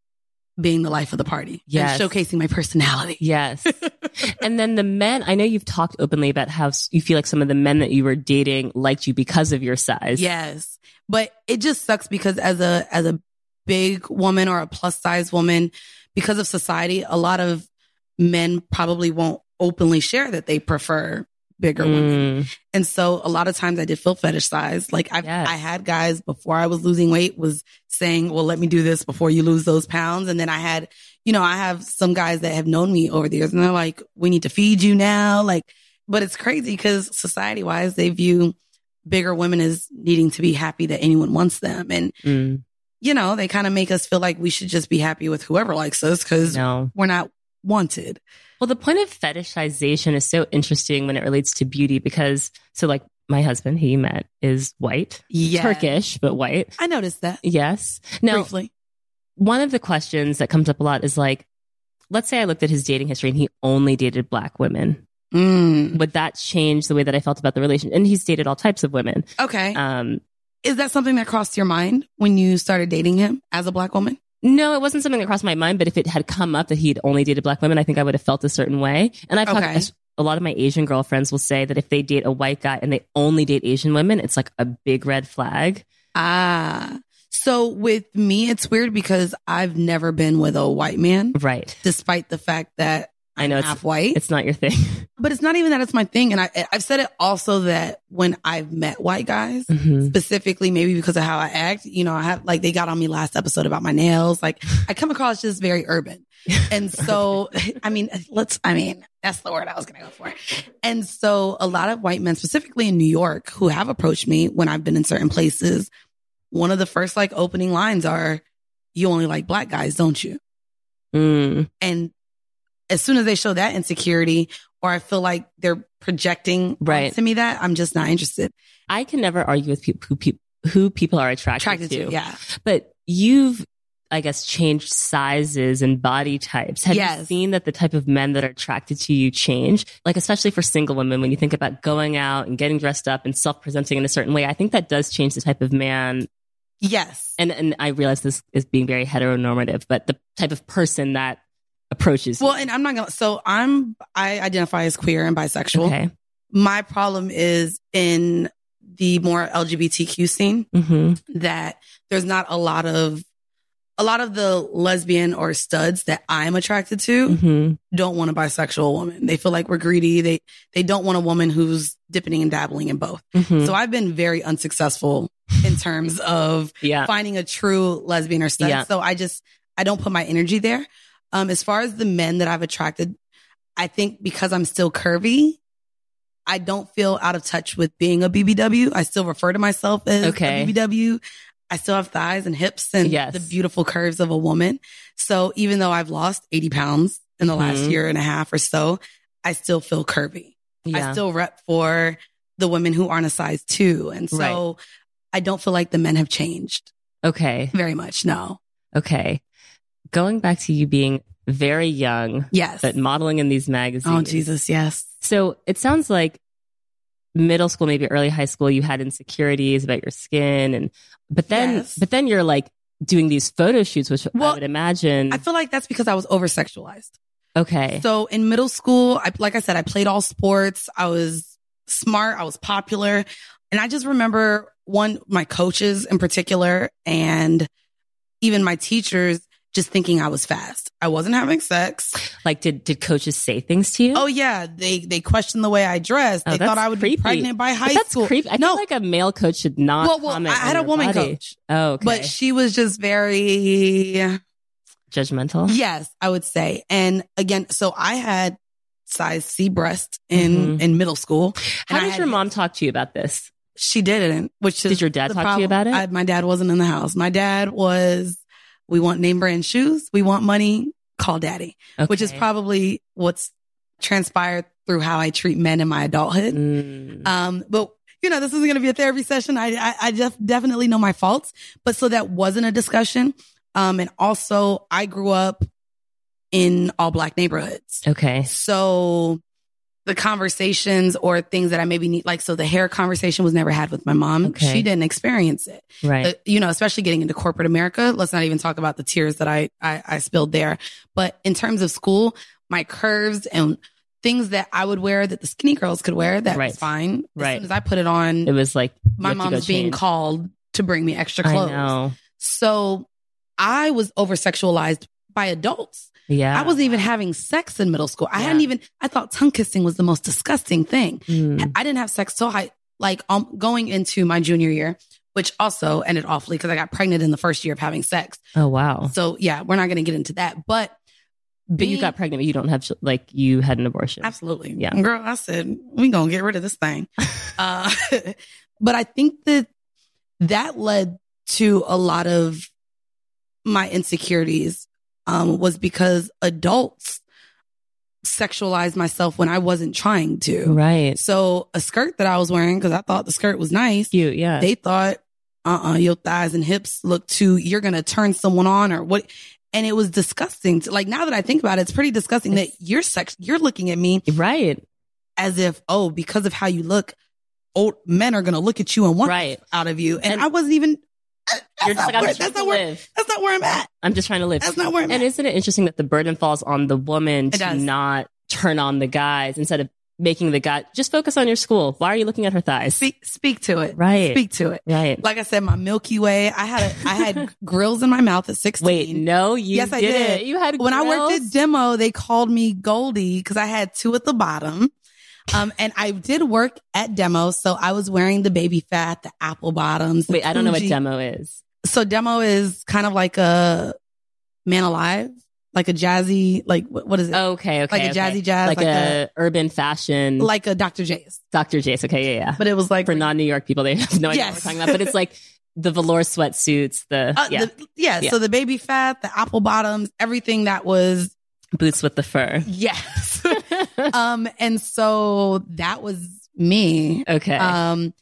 Speaker 8: being the life of the party.
Speaker 1: Yes.
Speaker 8: And showcasing my personality.
Speaker 1: Yes. And then the men, I know you've talked openly about how s- you feel like some of the men that you were dating liked you because of your size.
Speaker 8: Yes. But it just sucks because as a, as a big woman or a plus size woman, because of society, a lot of men probably won't openly share that they prefer bigger women.
Speaker 1: Mm.
Speaker 8: And so a lot of times I did feel fetishized. Like I've,
Speaker 1: Yes.
Speaker 8: I had guys before I was losing weight was saying, well, let me do this before you lose those pounds. And then I had, you know, I have some guys that have known me over the years and they're like, we need to feed you now. Like, but it's crazy because society wise, they view bigger women as needing to be happy that anyone wants them. And,
Speaker 1: Mm.
Speaker 8: you know, they kind of make us feel like we should just be happy with whoever likes us because
Speaker 1: No.
Speaker 8: we're not wanted.
Speaker 1: Well, the point of fetishization is so interesting when it relates to beauty because, so like my husband, he met, is white,
Speaker 8: Yeah.
Speaker 1: Turkish, but white.
Speaker 8: I noticed that
Speaker 1: Yes. Now,
Speaker 8: briefly.
Speaker 1: one of the questions that comes up a lot is like, let's say I looked at his dating history and he only dated black women.
Speaker 8: Mm.
Speaker 1: Would that change the way that I felt about the relation? And he's dated all types of women.
Speaker 8: Okay.
Speaker 1: Um,
Speaker 8: Is that something that crossed your mind when you started dating him as a black woman?
Speaker 1: no, it wasn't something that crossed my mind, but if it had come up that he'd only dated black women, I think I would have felt a certain way. And I've
Speaker 8: Okay.
Speaker 1: talked, a lot of my Asian girlfriends will say that if they date a white guy and they only date Asian women, it's like a big red flag.
Speaker 8: Ah. So with me, it's weird because I've never been with a white man,
Speaker 1: Right.
Speaker 8: despite the fact that
Speaker 1: I know
Speaker 8: I'm
Speaker 1: it's,
Speaker 8: half white.
Speaker 1: it's not your thing.
Speaker 8: But it's not even that it's my thing. And I, I've said it also that when I've met white guys,
Speaker 1: Mhm.
Speaker 8: specifically maybe because of how I act, you know, I have like they got on me last episode about my nails. Like I come across just very urban. And so, I mean, let's, I mean, that's the word I was going to go for. And so a lot of white men, specifically in New York, who have approached me when I've been in certain places, one of the first like opening lines are, you only like black guys, don't you?
Speaker 1: Mm.
Speaker 8: And as soon as they show that insecurity, or I feel like they're projecting
Speaker 1: Right.
Speaker 8: to me that, I'm just not interested.
Speaker 1: I can never argue with people who, peop who people are attracted,
Speaker 8: Attracted
Speaker 1: to.
Speaker 8: to, yeah.
Speaker 1: But you've, I guess, changed sizes and body types. Have you
Speaker 8: Yes.
Speaker 1: seen that the type of men that are attracted to you change? Like, especially for single women, when you think about going out and getting dressed up and self-presenting in a certain way, I think that does change the type of man.
Speaker 8: Yes.
Speaker 1: And, and I realize this is being very heteronormative, but the type of person that approaches
Speaker 8: Well,
Speaker 1: you.
Speaker 8: and I'm not gonna, so I'm, I identify as queer and bisexual.
Speaker 1: Okay.
Speaker 8: My problem is in the more L G B T Q scene
Speaker 1: hmm
Speaker 8: that there's not a lot of, a lot of the lesbian or studs that I'm attracted to
Speaker 1: hmm
Speaker 8: don't want a bisexual woman. They feel like we're greedy. They, they don't want a woman who's dipping and dabbling in both.
Speaker 1: hmm
Speaker 8: So I've been very unsuccessful in terms of
Speaker 1: Yeah.
Speaker 8: finding a true lesbian or stud.
Speaker 1: Yeah.
Speaker 8: So I just, I don't put my energy there. Um, as far as the men that I've attracted, I think because I'm still curvy, I don't feel out of touch with being a B B W. I still refer to myself as
Speaker 1: Okay.
Speaker 8: a B B W. I still have thighs and hips and
Speaker 1: Yes.
Speaker 8: the beautiful curves of a woman. So even though I've lost eighty pounds in the last
Speaker 1: Mhm.
Speaker 8: year and a half or so, I still feel curvy.
Speaker 1: Yeah.
Speaker 8: I still rep for the women who aren't a size two. And so I don't feel like the men have changed
Speaker 1: Okay.
Speaker 8: very much. No.
Speaker 1: Okay. Going back to you being very young,
Speaker 8: Yes.
Speaker 1: but modeling in these magazines.
Speaker 8: Oh, Jesus. Yes.
Speaker 1: So it sounds like middle school, maybe early high school, you had insecurities about your skin, and but then,
Speaker 8: Yes.
Speaker 1: but then you're like doing these photo shoots, which I
Speaker 8: Well,
Speaker 1: would imagine.
Speaker 8: I feel like that's because I was over sexualized.
Speaker 1: okay.
Speaker 8: So in middle school, I, like I said, I played all sports. I was smart. I was popular. And I just remember one, my coaches in particular, and even my teachers just thinking I was fast. I wasn't having sex.
Speaker 1: Like, did did coaches say things to you?
Speaker 8: Oh yeah. They, they questioned the way I dressed.
Speaker 1: Oh,
Speaker 8: They
Speaker 1: that's
Speaker 8: thought I would
Speaker 1: creepy.
Speaker 8: be pregnant by high
Speaker 1: But that's
Speaker 8: school.
Speaker 1: creepy. I
Speaker 8: no,
Speaker 1: feel like a male coach should not.
Speaker 8: Well, well,
Speaker 1: comment
Speaker 8: I had
Speaker 1: on
Speaker 8: a
Speaker 1: your
Speaker 8: woman
Speaker 1: body.
Speaker 8: coach.
Speaker 1: Oh, okay.
Speaker 8: but she was just very,
Speaker 1: Judgmental.
Speaker 8: yes, I would say. And again, so I had size C breast in,
Speaker 1: Mhm.
Speaker 8: in middle school.
Speaker 1: How
Speaker 8: and I
Speaker 1: did
Speaker 8: had-
Speaker 1: your mom talk to you about this?
Speaker 8: She didn't, which is
Speaker 1: Did your dad
Speaker 8: the
Speaker 1: talk to you
Speaker 8: problem.
Speaker 1: about it?
Speaker 8: I, my dad wasn't in the house. My dad was, We want name brand shoes. We want money. Call daddy,
Speaker 3: Okay.
Speaker 8: which is probably what's transpired through how I treat men in my adulthood.
Speaker 3: Mm.
Speaker 8: Um, but you know, this isn't going to be a therapy session. I, I, I def- definitely know my faults, but so that wasn't a discussion. Um, and also I grew up in all black neighborhoods.
Speaker 3: Okay.
Speaker 8: So the conversations or things that I maybe need, like, so the hair conversation was never had with my mom.
Speaker 3: Okay.
Speaker 8: She didn't experience it.
Speaker 3: Right.
Speaker 8: Uh, you know, especially getting into corporate America. Let's not even talk about the tears that I, I, I spilled there. But in terms of school, my curves and things that I would wear that the skinny girls could wear, that
Speaker 3: Right.
Speaker 8: was fine. As
Speaker 3: Right.
Speaker 8: soon as I put it on,
Speaker 3: It was like
Speaker 8: my
Speaker 3: you have to go
Speaker 8: mom's being
Speaker 3: change.
Speaker 8: called to bring me extra
Speaker 3: I
Speaker 8: clothes.
Speaker 3: know.
Speaker 8: So I was over sexualized by adults.
Speaker 3: Yeah.
Speaker 8: I wasn't even having sex in middle school. I
Speaker 3: Yeah.
Speaker 8: hadn't even, I thought tongue kissing was the most disgusting thing.
Speaker 3: Mm.
Speaker 8: I didn't have sex till I, like, um, going into my junior year, which also ended awfully because I got pregnant in the first year of having sex.
Speaker 3: Oh, wow.
Speaker 8: So yeah, we're not going to get into that. But,
Speaker 3: But
Speaker 8: being,
Speaker 3: you got pregnant, but you don't have, ch- like, you had an abortion.
Speaker 8: absolutely.
Speaker 3: Yeah.
Speaker 8: Girl, I said, we going to get rid of this thing. uh, but I think that that led to a lot of my insecurities. Um, was because adults sexualized myself when I wasn't trying to.
Speaker 3: Right.
Speaker 8: So a skirt that I was wearing, because I thought the skirt was nice,
Speaker 3: Cute. Yeah.
Speaker 8: they thought, uh-uh, your thighs and hips look too, you're going to turn someone on or what? And it was disgusting. To, like, now that I think about it, it's pretty disgusting that you're sex, you're looking at me
Speaker 3: right.
Speaker 8: as if, oh, because of how you look, old men are going to look at you and want
Speaker 3: Right.
Speaker 8: out of you. And,
Speaker 3: And-
Speaker 8: I wasn't even, that's
Speaker 3: You're just
Speaker 8: not
Speaker 3: like, I'm
Speaker 8: where-
Speaker 3: just
Speaker 8: that's
Speaker 3: trying
Speaker 8: not
Speaker 3: to
Speaker 8: where,
Speaker 3: live.
Speaker 8: that's not where I'm at.
Speaker 3: I'm just trying to live.
Speaker 8: That's not where I'm
Speaker 3: And
Speaker 8: at.
Speaker 3: isn't it interesting that the burden falls on the woman
Speaker 8: It
Speaker 3: to
Speaker 8: does.
Speaker 3: not turn on the guys instead of making the guy just focus on your school? Why are you looking at her thighs?
Speaker 8: Speak, speak to it.
Speaker 3: Right.
Speaker 8: Speak to it.
Speaker 3: Right.
Speaker 8: Like I said, my Milky Way, I had, a, I had grills in my mouth at sixteen.
Speaker 3: Wait, no, you
Speaker 8: Yes, I
Speaker 3: didn't.
Speaker 8: did.
Speaker 3: You had
Speaker 8: When I worked
Speaker 3: grills?
Speaker 8: at Demo, they called me Goldie because I had two at the bottom. Um, and I did work at Demo, so I was wearing the baby fat, the apple bottoms. the
Speaker 3: Wait, I don't know what
Speaker 8: Fuji.
Speaker 3: demo is.
Speaker 8: So Demo is kind of like a Man Alive, like a jazzy, like what, what is it?
Speaker 3: Okay, okay.
Speaker 8: Like a
Speaker 3: okay.
Speaker 8: jazzy jazz,
Speaker 3: Like,
Speaker 8: like
Speaker 3: a,
Speaker 8: a-
Speaker 3: urban fashion.
Speaker 8: Like a Doctor J's.
Speaker 3: Doctor Jace. Okay, yeah, yeah.
Speaker 8: But it was like
Speaker 3: For non-New York people, they have no idea
Speaker 8: Yes.
Speaker 3: what we're talking about. But it's like the velour sweatsuits, the,
Speaker 8: uh,
Speaker 3: yeah,
Speaker 8: the, yeah,
Speaker 3: Yeah.
Speaker 8: So the baby fat, the apple bottoms, everything that was
Speaker 3: boots with the fur.
Speaker 8: yes. um, and so that was me.
Speaker 3: Okay.
Speaker 8: Um,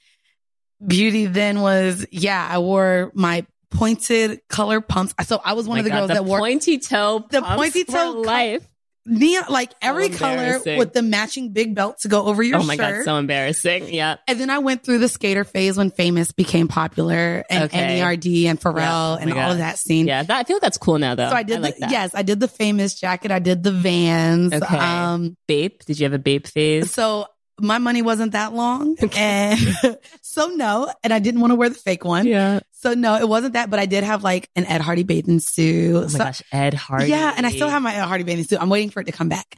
Speaker 8: beauty then was, yeah, I wore my pointed color pumps. So I was one
Speaker 3: Oh
Speaker 8: of the
Speaker 3: my God,
Speaker 8: girls
Speaker 3: the
Speaker 8: that wore
Speaker 3: pointy toe
Speaker 8: the
Speaker 3: pumps
Speaker 8: pointy
Speaker 3: for
Speaker 8: toe co-
Speaker 3: life.
Speaker 8: neon, like every color
Speaker 3: embarrassing.
Speaker 8: with the matching big belt to go over your
Speaker 3: Oh my
Speaker 8: shirt.
Speaker 3: God, so embarrassing. Yeah.
Speaker 8: And then I went through the skater phase when Famous became popular and
Speaker 3: Okay.
Speaker 8: N E R D and Pharrell
Speaker 3: Yeah. Oh
Speaker 8: and
Speaker 3: my
Speaker 8: all
Speaker 3: God.
Speaker 8: of that scene.
Speaker 3: Yeah, that, I feel like that's cool now, though.
Speaker 8: So I did
Speaker 3: like
Speaker 8: the,
Speaker 3: that.
Speaker 8: yes, I did the Famous jacket. I did the Vans.
Speaker 3: Okay.
Speaker 8: Um,
Speaker 3: Bape? Did you have a Bape phase?
Speaker 8: so my money wasn't that long. And so no, and I didn't want to wear the fake one.
Speaker 3: Yeah.
Speaker 8: So no, it wasn't that, but I did have like an Ed Hardy bathing suit.
Speaker 3: Oh my
Speaker 8: So-
Speaker 3: gosh, Ed Hardy.
Speaker 8: Yeah, and I still have my Ed Hardy bathing suit. I'm waiting for it to come back.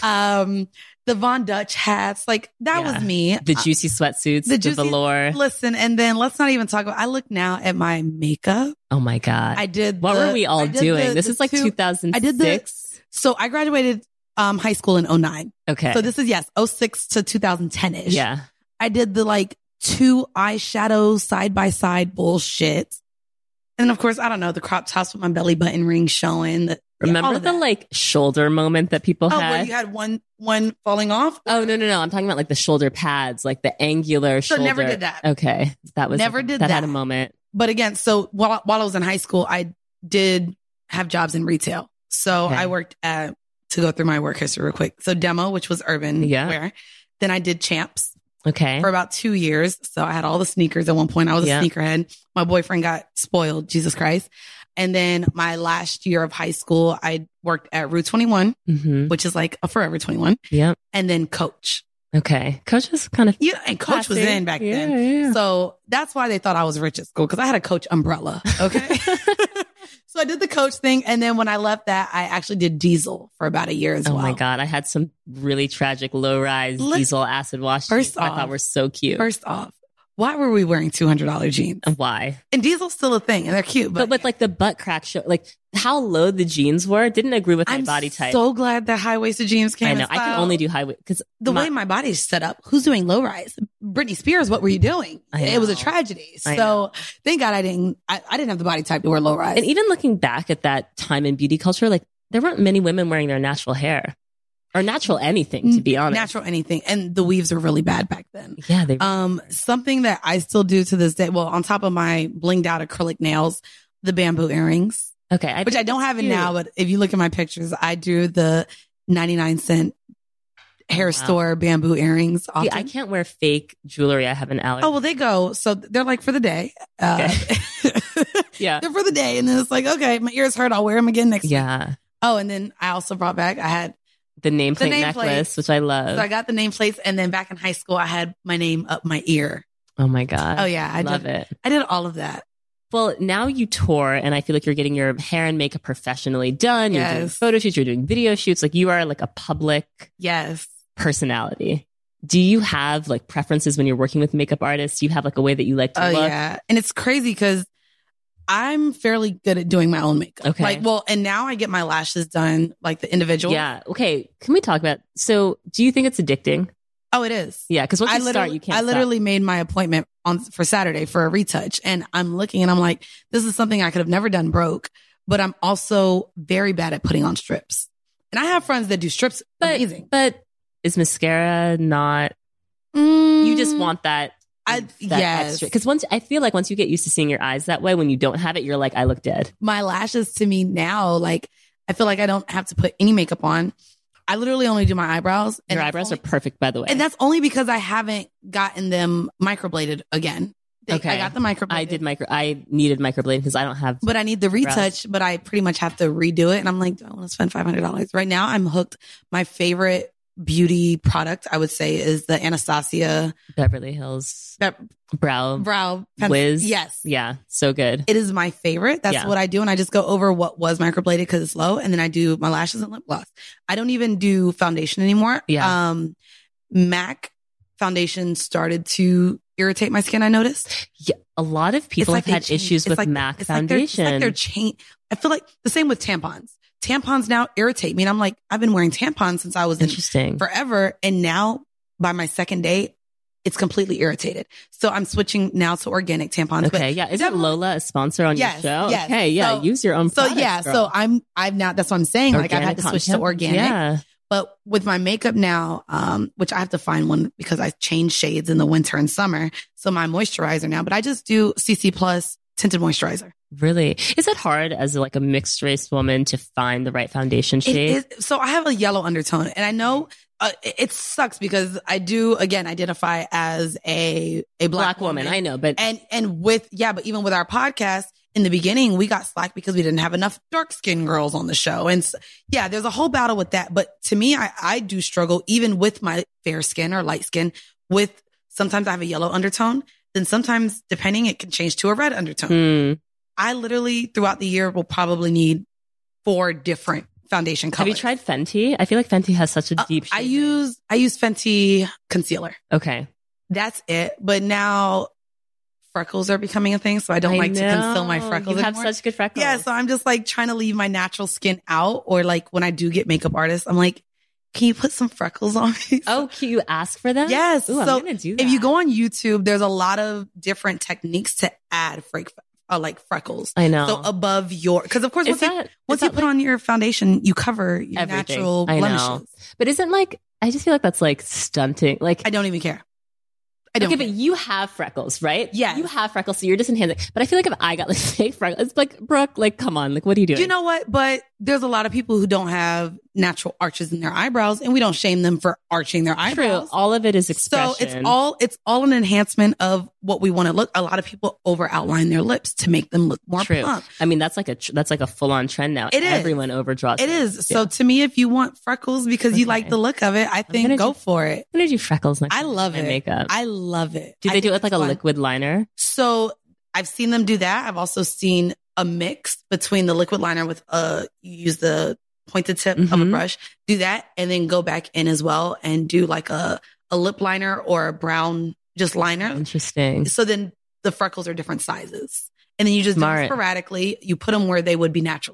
Speaker 8: Um, the Von Dutch hats, like that
Speaker 3: Yeah.
Speaker 8: was me.
Speaker 3: The juicy sweatsuits,
Speaker 8: The
Speaker 3: the,
Speaker 8: juicy-
Speaker 3: velour.
Speaker 8: Listen, and then let's not even talk about, I look now at my makeup.
Speaker 3: Oh my God.
Speaker 8: I did.
Speaker 3: what
Speaker 8: the-
Speaker 3: were we all
Speaker 8: I did
Speaker 3: doing?
Speaker 8: the-
Speaker 3: this
Speaker 8: the
Speaker 3: is like
Speaker 8: two-
Speaker 3: two thousand six.
Speaker 8: I did the- So I graduated um, high school in oh nine.
Speaker 3: Okay.
Speaker 8: So this is, yes, oh six to twenty ten ish.
Speaker 3: yeah.
Speaker 8: I did the like two eyeshadow side by side bullshit. And of course, I don't know, the crop tops with my belly button ring showing. The, yeah, all
Speaker 3: Remember
Speaker 8: of
Speaker 3: the
Speaker 8: that.
Speaker 3: like shoulder moment that people
Speaker 8: Oh,
Speaker 3: had?
Speaker 8: where you had one, one falling off?
Speaker 3: Oh, no, no, no. I'm talking about like the shoulder pads, like the angular
Speaker 8: So
Speaker 3: shoulder.
Speaker 8: never did that.
Speaker 3: Okay. That was
Speaker 8: Never did
Speaker 3: that. had a
Speaker 8: that.
Speaker 3: moment.
Speaker 8: But again, so while, while I was in high school, I did have jobs in retail. So
Speaker 3: Okay.
Speaker 8: I worked at, to go through my work history real quick. So Demo, which was urban
Speaker 3: Yeah.
Speaker 8: wear. Then I did Champs
Speaker 3: Okay.
Speaker 8: for about two years. So I had all the sneakers at one point. I was a
Speaker 3: Yeah.
Speaker 8: sneakerhead. My boyfriend got spoiled, Jesus Christ. And then my last year of high school, I worked at Rue twenty-one,
Speaker 3: Mm-hmm.
Speaker 8: which is like a Forever twenty-one.
Speaker 3: Yep.
Speaker 8: And then Coach.
Speaker 3: Okay. Coach is kind of.
Speaker 8: Yeah, and Coach was
Speaker 3: classy.
Speaker 8: in back
Speaker 3: Yeah,
Speaker 8: then.
Speaker 3: yeah.
Speaker 8: So that's why they thought I was rich at school, because I had a Coach umbrella. Okay. So I did the Coach thing. And then when I left that, I actually did Diesel for about a year as
Speaker 3: Oh
Speaker 8: well.
Speaker 3: my God. I had some really tragic low rise
Speaker 8: Let's-
Speaker 3: diesel acid wash.
Speaker 8: First
Speaker 3: jeans I
Speaker 8: off-
Speaker 3: thought were so cute.
Speaker 8: First off, why were we wearing two hundred dollars jeans?
Speaker 3: And why?
Speaker 8: And Diesel's still a thing and they're cute,
Speaker 3: But,
Speaker 8: but,
Speaker 3: with like the butt crack show, like how low the jeans were didn't agree with my
Speaker 8: I'm
Speaker 3: body type.
Speaker 8: so glad that high waisted jeans came.
Speaker 3: I
Speaker 8: in
Speaker 3: know. I can
Speaker 8: style.
Speaker 3: only do high because
Speaker 8: the way my body's set up. Who's doing low rise? Britney Spears, what were you doing? It was a tragedy. So thank God I didn't, I, I didn't have the body type to wear low rise.
Speaker 3: And even looking back at that time in beauty culture, like there weren't many women wearing their natural hair or natural anything, to be honest.
Speaker 8: Natural anything. And the weaves were really bad back then.
Speaker 3: Yeah. They
Speaker 8: um, something that I still do to this day. Well, on top of my blinged out acrylic nails, the bamboo earrings.
Speaker 3: Okay. I
Speaker 8: which I don't have it now, but if you look at my pictures, I do the ninety-nine cent hair wow. store bamboo earrings.
Speaker 3: Yeah, I can't wear fake jewelry. I have an allergy.
Speaker 8: Oh, well, they go. So they're like for the day. Uh,
Speaker 3: okay. Yeah.
Speaker 8: They're for the day. And then it's like, okay, my ears hurt. I'll wear them again next
Speaker 3: yeah.
Speaker 8: week. Oh, and then I also brought back, I had
Speaker 3: the nameplate
Speaker 8: the name
Speaker 3: necklace,
Speaker 8: plate.
Speaker 3: Which I love.
Speaker 8: So I got the nameplates. And then back in high school, I had my name up my ear.
Speaker 3: Oh my God.
Speaker 8: Oh yeah. I
Speaker 3: love
Speaker 8: did,
Speaker 3: it.
Speaker 8: I did all of that.
Speaker 3: Well, now you tour and I feel like you're getting your hair and makeup professionally done. You're
Speaker 8: yes.
Speaker 3: doing photo shoots, you're doing video shoots. Like you are like a public
Speaker 8: yes.
Speaker 3: personality. Do you have like preferences when you're working with makeup artists? Do you have like a way that you like to
Speaker 8: oh,
Speaker 3: look?
Speaker 8: Yeah. And it's crazy because I'm fairly good at doing my own makeup.
Speaker 3: Okay.
Speaker 8: Like, well, and now I get my lashes done like the individual.
Speaker 3: Yeah. Okay. Can we talk about, so do you think it's addicting?
Speaker 8: Oh, it is.
Speaker 3: Yeah. Cause once
Speaker 8: I
Speaker 3: you start, you can't
Speaker 8: I literally
Speaker 3: stop.
Speaker 8: made my appointment on for Saturday for a retouch and I'm looking and I'm like, this is something I could have never done broke, but I'm also very bad at putting on strips. And I have friends that do strips
Speaker 3: but,
Speaker 8: amazing.
Speaker 3: But is mascara not,
Speaker 8: mm,
Speaker 3: you just want that?
Speaker 8: I,
Speaker 3: that
Speaker 8: yes.
Speaker 3: extra. Cause once, I feel like once you get used to seeing your eyes that way, when you don't have it, you're like, I look dead.
Speaker 8: My lashes to me now, like, I feel like I don't have to put any makeup on. I literally only do my eyebrows.
Speaker 3: Your eyebrows
Speaker 8: only,
Speaker 3: are perfect, by the way.
Speaker 8: And that's only because I haven't gotten them microbladed again. They,
Speaker 3: okay.
Speaker 8: I got the microbladed.
Speaker 3: I did micro, I needed microblading because I don't have.
Speaker 8: But I need the retouch, brows. But I pretty much have to redo it. And I'm like, do I want to spend five hundred dollars? Right now, I'm hooked. My favorite beauty product, I would say, is the Anastasia
Speaker 3: Beverly Hills
Speaker 8: Be-
Speaker 3: brow
Speaker 8: brow
Speaker 3: whiz.
Speaker 8: Yes.
Speaker 3: Yeah. So good.
Speaker 8: It is my favorite. That's
Speaker 3: yeah.
Speaker 8: what I do. And I just go over what was microbladed because it's low. And then I do my lashes and lip gloss. I don't even do foundation anymore.
Speaker 3: Yeah.
Speaker 8: Um, MAC foundation started to irritate my skin, I noticed.
Speaker 3: Yeah. A lot of people
Speaker 8: like
Speaker 3: have had
Speaker 8: change,
Speaker 3: issues with
Speaker 8: like,
Speaker 3: MAC
Speaker 8: it's
Speaker 3: foundation.
Speaker 8: Like they're, it's like they're chain. I feel like the same with tampons. Tampons now irritate me. And I'm like, I've been wearing tampons since I was
Speaker 3: Interesting.
Speaker 8: in forever. And now by my second day, it's completely irritated. So I'm switching now to organic tampons.
Speaker 3: Okay. Yeah. Isn't Lola a sponsor on
Speaker 8: yes,
Speaker 3: your show?
Speaker 8: Yes.
Speaker 3: Okay. Yeah.
Speaker 8: So,
Speaker 3: Use your own
Speaker 8: So
Speaker 3: products,
Speaker 8: yeah.
Speaker 3: girl.
Speaker 8: So I'm, I've now, that's what I'm saying.
Speaker 3: Organic
Speaker 8: like I've had to switch
Speaker 3: content.
Speaker 8: to organic.
Speaker 3: Yeah.
Speaker 8: But with my makeup now, um, which I have to find one because I change shades in the winter and summer. So my moisturizer now, but I just do C C plus tinted moisturizer.
Speaker 3: Really? Is it hard as like a mixed race woman to find the right foundation shade?
Speaker 8: It is, so I have a yellow undertone and I know uh, it, it sucks because I do, again, identify as a, a black,
Speaker 3: black woman.
Speaker 8: woman.
Speaker 3: I know, but.
Speaker 8: And, and with, yeah, but even with our podcast in the beginning, we got slack because we didn't have enough dark skinned girls on the show. And so, yeah, there's a whole battle with that. But to me, I, I do struggle even with my fair skin or light skin with sometimes I have a yellow undertone. Then sometimes depending, it can change to a red undertone.
Speaker 3: Mm.
Speaker 8: I literally throughout the year will probably need four different foundation colors.
Speaker 3: Have you tried Fenty? I feel like Fenty has such a deep
Speaker 8: uh,
Speaker 3: shade.
Speaker 8: I use, I use Fenty concealer.
Speaker 3: Okay.
Speaker 8: That's it. But now freckles are becoming a thing. So I don't
Speaker 3: I
Speaker 8: like
Speaker 3: know.
Speaker 8: to conceal my freckles
Speaker 3: You have
Speaker 8: anymore.
Speaker 3: such good freckles.
Speaker 8: Yeah. So I'm just like trying to leave my natural skin out. Or like when I do get makeup artists, I'm like, can you put some freckles on me?
Speaker 3: Oh, can you ask for them?
Speaker 8: Yes.
Speaker 3: Ooh,
Speaker 8: so
Speaker 3: I'm gonna do that.
Speaker 8: if you go on YouTube, there's a lot of different techniques to add freak, uh, like freckles.
Speaker 3: I know.
Speaker 8: So above your, because of course,
Speaker 3: Is
Speaker 8: once you,
Speaker 3: that-
Speaker 8: once
Speaker 3: is
Speaker 8: you
Speaker 3: that
Speaker 8: put
Speaker 3: like-
Speaker 8: on your foundation, you cover your
Speaker 3: Everything.
Speaker 8: natural
Speaker 3: I
Speaker 8: blemishes.
Speaker 3: know. But isn't like, I just feel like that's like stunting. Like,
Speaker 8: I don't even care. I don't.
Speaker 3: okay,
Speaker 8: care.
Speaker 3: but you have freckles, right?
Speaker 8: Yes.
Speaker 3: You have freckles, so you're just enhancing. But I feel like if I got like fake freckles, it's like, Brooke, like, come on, like, what are you doing?
Speaker 8: You know what? But there's a lot of people who don't have natural arches in their eyebrows, and we don't shame them for arching their
Speaker 3: True.
Speaker 8: eyebrows.
Speaker 3: All of it is expression.
Speaker 8: So it's all it's all an enhancement of what we want to look. A lot of people over outline their lips to make them look more
Speaker 3: True.
Speaker 8: plump.
Speaker 3: I mean, that's like a tr- that's like a full on trend now.
Speaker 8: It is.
Speaker 3: Everyone overdraws.
Speaker 8: It is. So to me, if you want freckles because you
Speaker 3: Okay.
Speaker 8: like the look of it, I think
Speaker 3: gonna
Speaker 8: go
Speaker 3: do-
Speaker 8: for it.
Speaker 3: I'm gonna do freckles next
Speaker 8: I
Speaker 3: time
Speaker 8: love
Speaker 3: in
Speaker 8: it.
Speaker 3: makeup.
Speaker 8: I love it.
Speaker 3: do
Speaker 8: I
Speaker 3: they do
Speaker 8: think
Speaker 3: it with like
Speaker 8: it's
Speaker 3: a
Speaker 8: fun.
Speaker 3: liquid liner?
Speaker 8: So I've seen them do that. I've also seen a mix between the liquid liner with uh you use the pointed tip of a
Speaker 3: Mhm.
Speaker 8: brush, do that, and then go back in as well and do like a, a lip liner or a brown just liner.
Speaker 3: Interesting.
Speaker 8: So then the freckles are different sizes. And then you just do
Speaker 3: Smart.
Speaker 8: them sporadically. You put them where they would be naturally.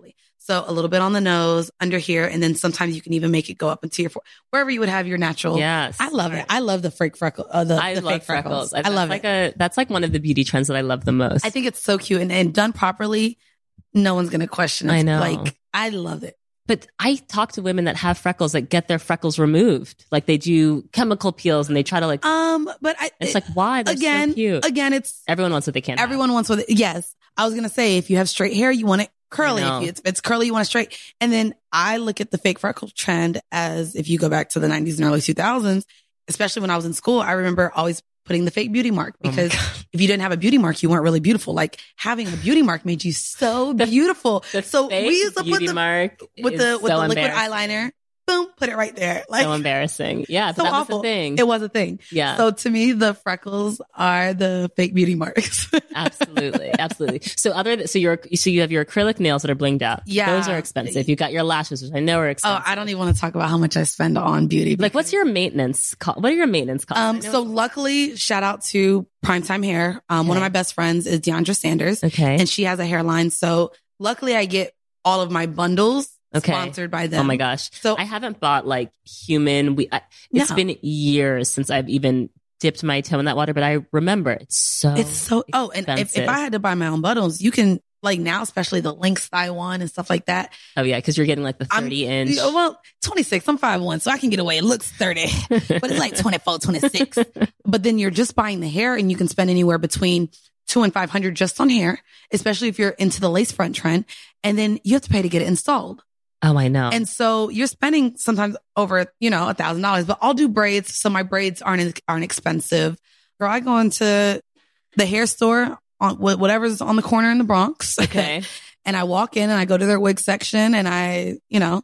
Speaker 8: So a little bit on the nose, under here, and then sometimes you can even make it go up into your forehead, wherever you would have your natural.
Speaker 1: Yes.
Speaker 8: I love it. I love the fake freckle. Uh, the,
Speaker 1: I
Speaker 8: the
Speaker 1: love
Speaker 8: fake
Speaker 1: freckles.
Speaker 8: freckles. I love
Speaker 1: like
Speaker 8: it.
Speaker 1: A, that's like one of the beauty trends that I love the most.
Speaker 8: I think it's so cute and, and done properly. No one's going to question it.
Speaker 1: I know.
Speaker 8: Like, I love it.
Speaker 1: But I talk to women that have freckles that get their freckles removed. Like they do chemical peels and they try to like,
Speaker 8: Um, but I,
Speaker 1: it's like, why? They're
Speaker 8: again,
Speaker 1: so cute.
Speaker 8: again, it's
Speaker 1: Everyone wants what they can't have.
Speaker 8: everyone wants what, it, yes. I was going to say, if you have straight hair, you want it curly.
Speaker 1: I know.
Speaker 8: If it's, if it's curly, you want it straight. And then I look at the fake freckle trend as if you go back to the nineties and early two thousands, especially when I was in school, I remember always putting the fake beauty mark because if you didn't have a beauty mark, you weren't really beautiful. Like having a beauty mark made you so beautiful.
Speaker 1: The
Speaker 8: So
Speaker 1: fake
Speaker 8: we used to put
Speaker 1: beauty
Speaker 8: the,
Speaker 1: mark
Speaker 8: with
Speaker 1: is
Speaker 8: the, with
Speaker 1: so
Speaker 8: the liquid
Speaker 1: embarrassing.
Speaker 8: eyeliner, boom, put it right there. Like
Speaker 1: So embarrassing. Yeah,
Speaker 8: so
Speaker 1: but that
Speaker 8: awful.
Speaker 1: was the thing.
Speaker 8: It was a thing.
Speaker 1: Yeah.
Speaker 8: So to me, the freckles are the fake beauty marks.
Speaker 1: Absolutely, absolutely. So other, th- so you're, so you have your acrylic nails that are blinged out.
Speaker 8: Yeah.
Speaker 1: those are expensive. You got your lashes, which I know are
Speaker 8: Oh,
Speaker 1: expensive.
Speaker 8: I don't even want to talk about how much I spend on beauty.
Speaker 1: Like, what's your maintenance? Co- what are your maintenance costs?
Speaker 8: Um,
Speaker 1: I know-
Speaker 8: so luckily, shout out to Primetime Hair. Um, one of
Speaker 1: Okay.
Speaker 8: my best friends is Deandra Sanders,
Speaker 1: okay,
Speaker 8: and she has a hairline. So luckily, I get all of my bundles
Speaker 1: Okay.
Speaker 8: sponsored by them.
Speaker 1: oh my gosh.
Speaker 8: So
Speaker 1: I haven't bought like human. We. I, it's
Speaker 8: No.
Speaker 1: been years since I've even dipped my toe in that water, but I remember it's so.
Speaker 8: it's so. Oh, and if,
Speaker 1: expensive.
Speaker 8: if I had to buy my own bundles, you can like now, especially the Lynx thigh one and stuff like that.
Speaker 1: Oh yeah, because you're getting like the
Speaker 8: I'm-
Speaker 1: thirty inch.
Speaker 8: Yeah, Well, twenty-six. I'm five one, so I can get away. It looks thirty, but it's like twenty-four, twenty-six. But then you're just buying the hair, and you can spend anywhere between two and five hundred just on hair, especially if you're into the lace front trend. And then you have to pay to get it installed.
Speaker 1: Oh, I know.
Speaker 8: And so you're spending sometimes over, you know, a thousand dollars, but I'll do braids. So my braids aren't, aren't expensive. Girl, I go into the hair store on wh- whatever's on the corner in the Bronx.
Speaker 1: okay,
Speaker 8: And I walk in and I go to their wig section and I, you know,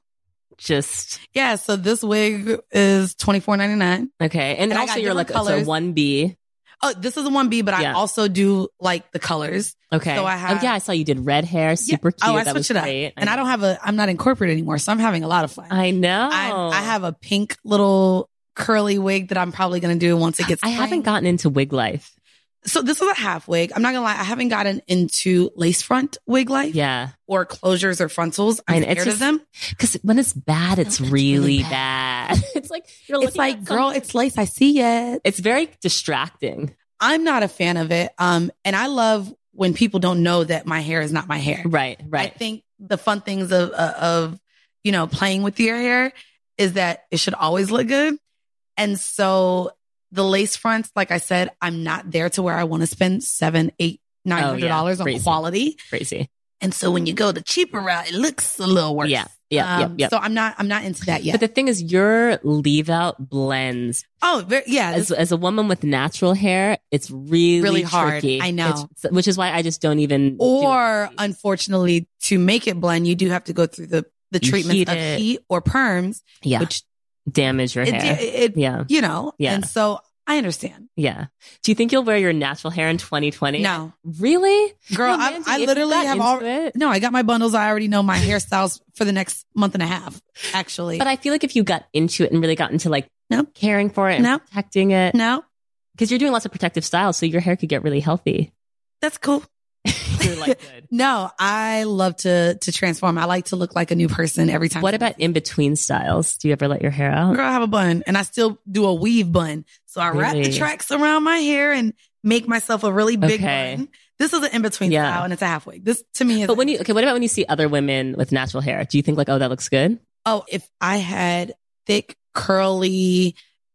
Speaker 1: just
Speaker 8: yeah. So this wig is twenty-four ninety-nine.
Speaker 1: okay, and,
Speaker 8: And I
Speaker 1: also
Speaker 8: got
Speaker 1: you're like
Speaker 8: different
Speaker 1: it's a
Speaker 8: colors.
Speaker 1: one B.
Speaker 8: Oh, this is a one B, but I
Speaker 1: Yeah.
Speaker 8: also do like the colors.
Speaker 1: Okay.
Speaker 8: So I have-
Speaker 1: oh yeah, I saw you did red hair, super
Speaker 8: Yeah.
Speaker 1: cute.
Speaker 8: Oh, I
Speaker 1: that was
Speaker 8: switch it up.
Speaker 1: great.
Speaker 8: And I don't have a, I'm not in corporate anymore. So I'm having a lot of fun.
Speaker 1: I know.
Speaker 8: I, I have a pink little curly wig that I'm probably going to do once it gets.
Speaker 1: I haven't
Speaker 8: spring.
Speaker 1: gotten into wig life.
Speaker 8: So this is a half wig. I'm not gonna lie. I haven't gotten into lace front wig life
Speaker 1: Yeah,
Speaker 8: or closures or frontals. I'm
Speaker 1: I know, it's
Speaker 8: scared
Speaker 1: just-
Speaker 8: of them.
Speaker 1: because when it's bad, it's,
Speaker 8: it's
Speaker 1: really,
Speaker 8: really
Speaker 1: bad. it's like you're.
Speaker 8: It's
Speaker 1: looking
Speaker 8: like,
Speaker 1: at
Speaker 8: girl,
Speaker 1: something-
Speaker 8: it's lace. I see it.
Speaker 1: It's very distracting.
Speaker 8: I'm not a fan of it. Um, and I love when people don't know that my hair is not my hair.
Speaker 1: Right.
Speaker 8: I
Speaker 1: Right.
Speaker 8: think the fun things of, uh, of, you know, playing with your hair is that it should always look good. And so the lace fronts, like I said, I'm not there to where I want to spend seven, eight, nine hundred dollars
Speaker 1: Oh, yeah.
Speaker 8: on
Speaker 1: Crazy.
Speaker 8: quality.
Speaker 1: Crazy.
Speaker 8: And so when you go the cheaper route, it looks a little worse.
Speaker 1: Yeah. Yeah.
Speaker 8: Um,
Speaker 1: yeah. Yeah.
Speaker 8: So I'm not, I'm not into that yet.
Speaker 1: But the thing is, your leave out blends.
Speaker 8: oh, very, yeah.
Speaker 1: As, as a woman with natural hair, it's really,
Speaker 8: Really hard.
Speaker 1: tricky.
Speaker 8: I know.
Speaker 1: It's- which is why I just don't even. do
Speaker 8: or
Speaker 1: it.
Speaker 8: unfortunately, to make it blend, you do have to go through the, the
Speaker 1: You
Speaker 8: treatments
Speaker 1: heat
Speaker 8: of
Speaker 1: it.
Speaker 8: heat or perms,
Speaker 1: yeah,
Speaker 8: which
Speaker 1: damage your
Speaker 8: it,
Speaker 1: hair.
Speaker 8: it, it-
Speaker 1: yeah.
Speaker 8: you know,
Speaker 1: Yeah.
Speaker 8: and so I understand.
Speaker 1: Yeah. Do you think you'll wear your natural hair in twenty twenty?
Speaker 8: No,
Speaker 1: Really?
Speaker 8: girl,
Speaker 1: No,
Speaker 8: I,
Speaker 1: Mandy,
Speaker 8: I
Speaker 1: if you
Speaker 8: literally
Speaker 1: got
Speaker 8: have
Speaker 1: into
Speaker 8: all.
Speaker 1: it-
Speaker 8: No, I got my bundles. I already know my hairstyles for the next month and a half. Actually,
Speaker 1: But I feel like if you got into it and really got into like
Speaker 8: No.
Speaker 1: caring for it and
Speaker 8: No.
Speaker 1: protecting it,
Speaker 8: no,
Speaker 1: because you're doing lots of protective styles, so your hair could get really healthy.
Speaker 8: that's cool.
Speaker 1: You're like good.
Speaker 8: No, I love to to transform. I like to look like a new person every time.
Speaker 1: What about in between styles? Do you ever let your hair out?
Speaker 8: Girl, I have a bun and I still do a weave bun. So I wrap the
Speaker 1: Really?
Speaker 8: tracks around my hair and make myself a really big
Speaker 1: Okay.
Speaker 8: bun. This is an in-between
Speaker 1: Yeah.
Speaker 8: style and it's a halfway. This to me is,
Speaker 1: But when you okay, what about when you see other women with natural hair? Do you think like, oh, that looks good?
Speaker 8: oh, if I had thick, curly,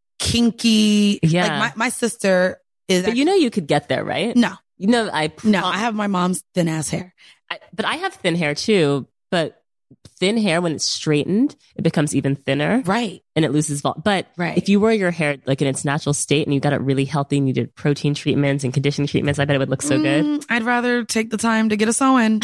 Speaker 8: kinky,
Speaker 1: Yeah.
Speaker 8: like my, my sister is,
Speaker 1: But you know, you could get there, right?
Speaker 8: no,
Speaker 1: You know, I
Speaker 8: no, I have my mom's thin ass hair.
Speaker 1: I, but I have thin hair too. But thin hair, when it's straightened, it becomes even thinner,
Speaker 8: Right.
Speaker 1: and it loses volume. But
Speaker 8: Right.
Speaker 1: if you wear your hair like in its natural state and you got it really healthy and you did protein treatments and conditioning treatments, I bet it would look so good.
Speaker 8: Mm, I'd rather take the time to get a sew-in.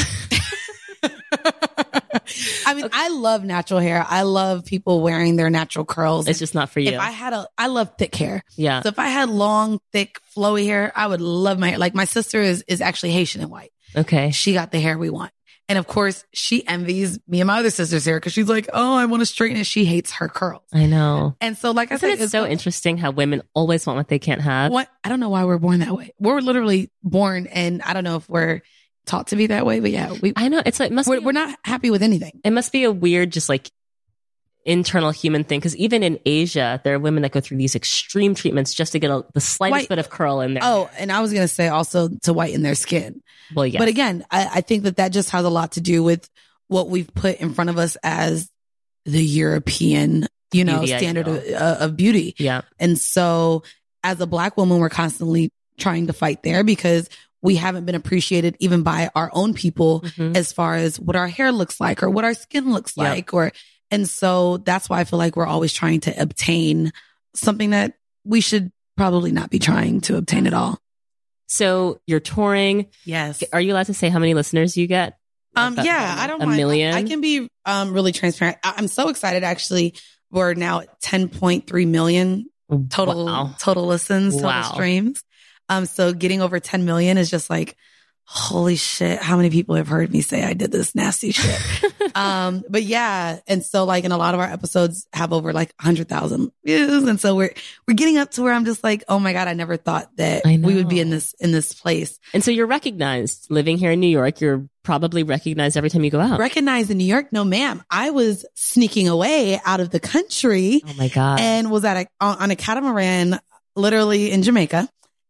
Speaker 8: I mean, I love natural hair. I love people wearing their natural curls.
Speaker 1: It's just not for you.
Speaker 8: If I had a, I love thick hair.
Speaker 1: yeah.
Speaker 8: So if I had long, thick, flowy hair, I would love my hair. Like my sister is, is actually Haitian and white.
Speaker 1: Okay.
Speaker 8: She got the hair we want. And of course, she envies me and my other sister's hair because she's like, oh, I want to straighten it. She hates her curls.
Speaker 1: I know.
Speaker 8: And so, like
Speaker 1: Isn't
Speaker 8: I said,
Speaker 1: it so interesting how women always want what they can't have?
Speaker 8: What I don't know why we're born that way. We're literally born, and I don't know if we're taught to be that way. But yeah, we
Speaker 9: I know it's like it must
Speaker 8: we're,
Speaker 9: be,
Speaker 8: we're not happy with anything.
Speaker 9: it must be a weird, just like internal human thing. Because even in Asia, there are women that go through these extreme treatments just to get a, the slightest
Speaker 8: White-
Speaker 9: bit of curl in there.
Speaker 8: Oh, and I was going to say also to whiten their skin.
Speaker 9: well, yeah.
Speaker 8: But again, I, I think that that just has a lot to do with what we've put in front of us as the European, you know,
Speaker 9: Beauty
Speaker 8: standard of,
Speaker 9: ideal.
Speaker 8: uh, of beauty.
Speaker 9: yeah.
Speaker 8: And so as a Black woman, we're constantly trying to fight there because we haven't been appreciated even by our own people
Speaker 9: Mhm.
Speaker 8: as far as what our hair looks like or what our skin looks
Speaker 9: Yep.
Speaker 8: like. Or, and so that's why I feel like we're always trying to obtain something that we should probably not be trying to obtain at all.
Speaker 9: So you're touring.
Speaker 8: Yes.
Speaker 9: Are you allowed to say how many listeners you get?
Speaker 8: Um,
Speaker 9: Like,
Speaker 8: yeah, I don't
Speaker 9: a
Speaker 8: mind.
Speaker 9: million.
Speaker 8: I, I can be um really transparent. I, I'm so excited. Actually, we're now at ten point three million total
Speaker 9: Wow.
Speaker 8: total listens, total
Speaker 9: Wow.
Speaker 8: streams. Um, so getting over ten million is just like, holy shit! How many people have heard me say I did this nasty shit? um, but yeah, and so like, and a lot of our episodes have over like a hundred thousand views, and so we're we're getting up to where I'm just like, oh my god, I never thought that
Speaker 9: I
Speaker 8: we would be
Speaker 9: know.
Speaker 8: in this in this place.
Speaker 9: And so you're recognized living here in New York. You're probably recognized every time you go out.
Speaker 8: Recognized in New York? No, ma'am. I was sneaking away out of the country
Speaker 9: oh my God.
Speaker 8: and was at a, on on a catamaran, literally in Jamaica,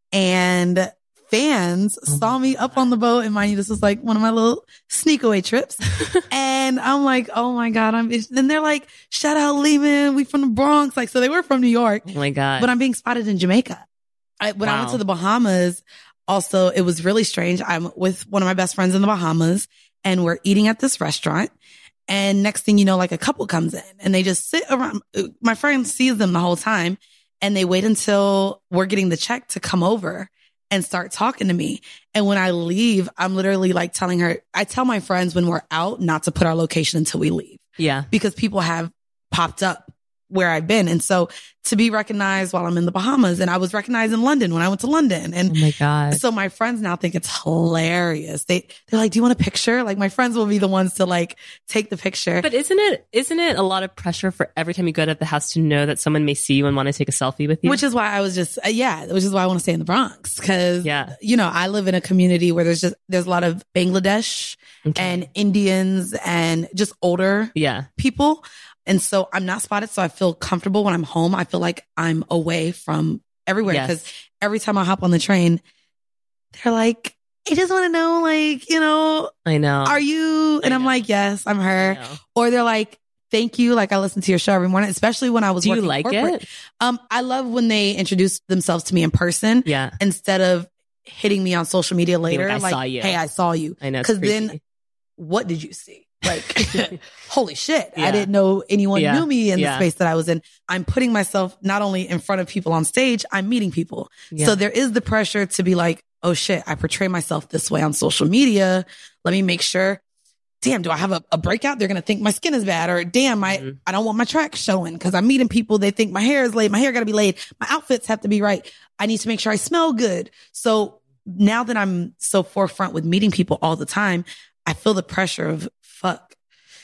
Speaker 8: and fans
Speaker 9: Oh
Speaker 8: saw me up on the boat. And mind you, this was like one of my little sneak away trips. And I'm like, oh my God, I'm, and they're like, shout out Lehman. We from the Bronx. Like, so they were from New York,
Speaker 9: oh my God.
Speaker 8: but I'm being spotted in Jamaica. I, when I went
Speaker 9: Wow.
Speaker 8: to the Bahamas, also, it was really strange. I'm with one of my best friends in the Bahamas and we're eating at this restaurant. And next thing you know, like a couple comes in and they just sit around. My friend sees them the whole time and they wait until we're getting the check to come over and start talking to me. And when I leave, I'm literally like telling her, I tell my friends when we're out not to put our location until we leave
Speaker 9: yeah.
Speaker 8: because people have popped up where I've been. And so to be recognized while I'm in the Bahamas, and I was recognized in London when I went to London. And
Speaker 9: Oh my God.
Speaker 8: so my friends now think it's hilarious. They, they're like, do you want a picture? Like my friends will be the ones to like take the picture.
Speaker 9: But isn't it isn't it a lot of pressure for every time you go to the house to know that someone may see you and want to take a selfie with you?
Speaker 8: Which is why I was just, uh, yeah, which is why I want to stay in the Bronx. Cause,
Speaker 9: Yeah.
Speaker 8: you know, I live in a community where there's just, there's a lot of Bangladesh
Speaker 9: Okay.
Speaker 8: and Indians and just older
Speaker 9: yeah.
Speaker 8: people. And so I'm not spotted. So I feel comfortable when I'm home. I feel like I'm away from everywhere
Speaker 9: Yes.
Speaker 8: because every time I hop on the train, they're like, I just want to know, like, you know,
Speaker 9: I know.
Speaker 8: are you? And
Speaker 9: I
Speaker 8: I'm
Speaker 9: know.
Speaker 8: like, yes, I'm
Speaker 9: I
Speaker 8: her.
Speaker 9: know.
Speaker 8: Or they're like, thank you. Like I listen to your show every morning, especially when I was
Speaker 9: Do you
Speaker 8: working
Speaker 9: like
Speaker 8: corporate.
Speaker 9: it?
Speaker 8: Um, I love when they introduce themselves to me in person
Speaker 9: Yeah.
Speaker 8: instead of hitting me on social media later.
Speaker 9: like, I saw you.
Speaker 8: Hey, I saw you.
Speaker 9: I know. it's
Speaker 8: Because then
Speaker 9: creepy.
Speaker 8: what did you see? Like, holy shit.
Speaker 9: Yeah.
Speaker 8: I didn't know anyone
Speaker 9: Yeah.
Speaker 8: knew me in
Speaker 9: Yeah.
Speaker 8: the space that I was in. I'm putting myself not only in front of people on stage, I'm meeting people.
Speaker 9: Yeah.
Speaker 8: So there is the pressure to be like, oh shit, I portray myself this way on social media. Let me make sure. Damn, do I have a, a breakout? They're going to think my skin is bad. Or damn, I,
Speaker 9: Mhm.
Speaker 8: I don't want my track showing because I'm meeting people. They think my hair is laid. My hair got to be laid. My outfits have to be right. I need to make sure I smell good. So now that I'm so forefront with meeting people all the time, I feel the pressure of fuck.